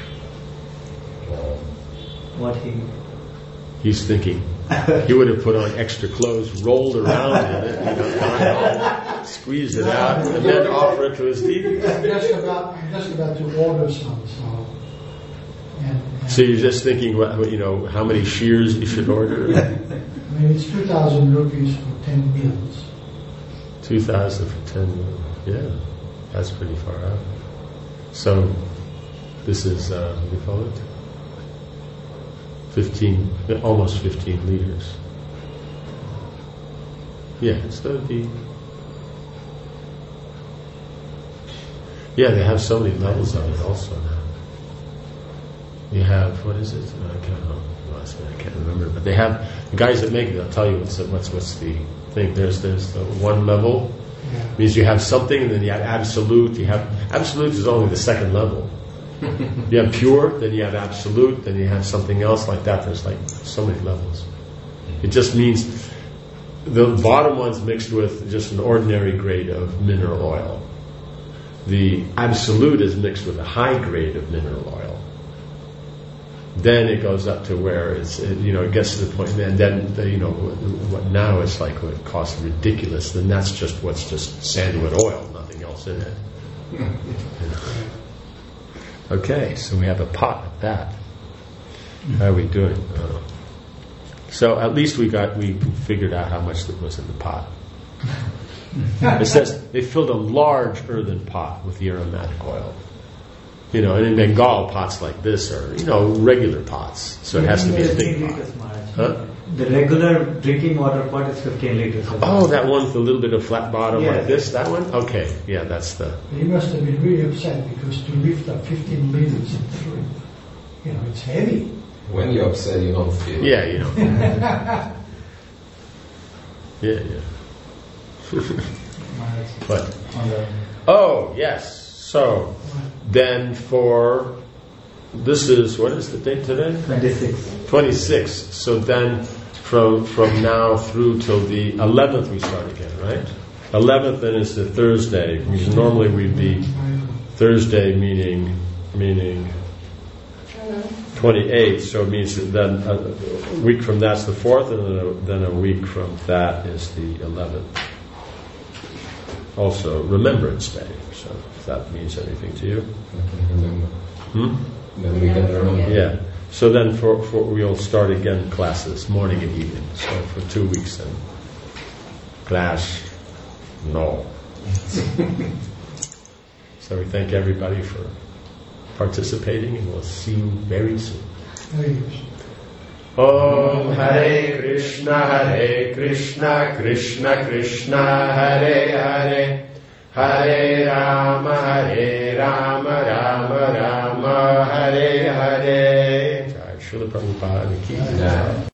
What he's thinking he would have put on extra clothes, rolled around in it, squeezed it out, and then offer it to his deities. I'm just about to order some, so. So you're just thinking, how many shears you should order? I mean, it's 2,000 rupees for 10 meals. 2,000 for 10 meals. Yeah, that's pretty far out. So this is, what do you call it? 15, almost 15 liters. Yeah, so it'd be... Yeah, they have so many levels of it also now. You have, what is it? I can't remember. But they have, the guys that make it, they'll tell you what's the thing. There's the one level, means you have something, and then you have absolute. Absolute is only the second level. You have pure, then you have absolute, then you have something else like that. There's like so many levels. It just means the bottom one's mixed with just an ordinary grade of mineral oil. The absolute is mixed with a high grade of mineral oil. Then it goes up to where it gets to the point, and then what now it's like what costs ridiculous. Then that's just sandalwood oil, nothing else in it. Okay, so we have a pot of that. How are we doing? So at least we figured out how much that was in the pot. It says they filled a large earthen pot with the aromatic oil. And in Bengal, pots like this are, regular pots. So it has to be a big pot. Huh? The regular drinking water pot is 15 liters. Oh, that one with a little bit of flat bottom Yeah. like this, that one? Okay, yeah, that's the... He must have been really upset because to lift up 15 liters in 3, it's heavy. When you're upset, you don't feel. Yeah, Yeah. But, oh, yes. So, then this is, what is the date today? 26. So then, from now through till the 11th we start again, right? 11th then is the Thursday, because normally we'd be Thursday meaning 28th, so it means that then a week from that's the 4th, and then a week from that is the 11th. Also, Remembrance Day, so if that means anything to you. Then we can remember. Yeah. So then we'll start again classes, morning and evening. So for 2 weeks then. Class, no. So we thank everybody for participating, and we'll see you very soon. Om Hare Krishna, Krishna Krishna, Hare Hare, Hare Rama, Rama Rama, Hare Hare. Srila Prabhupada ki jai.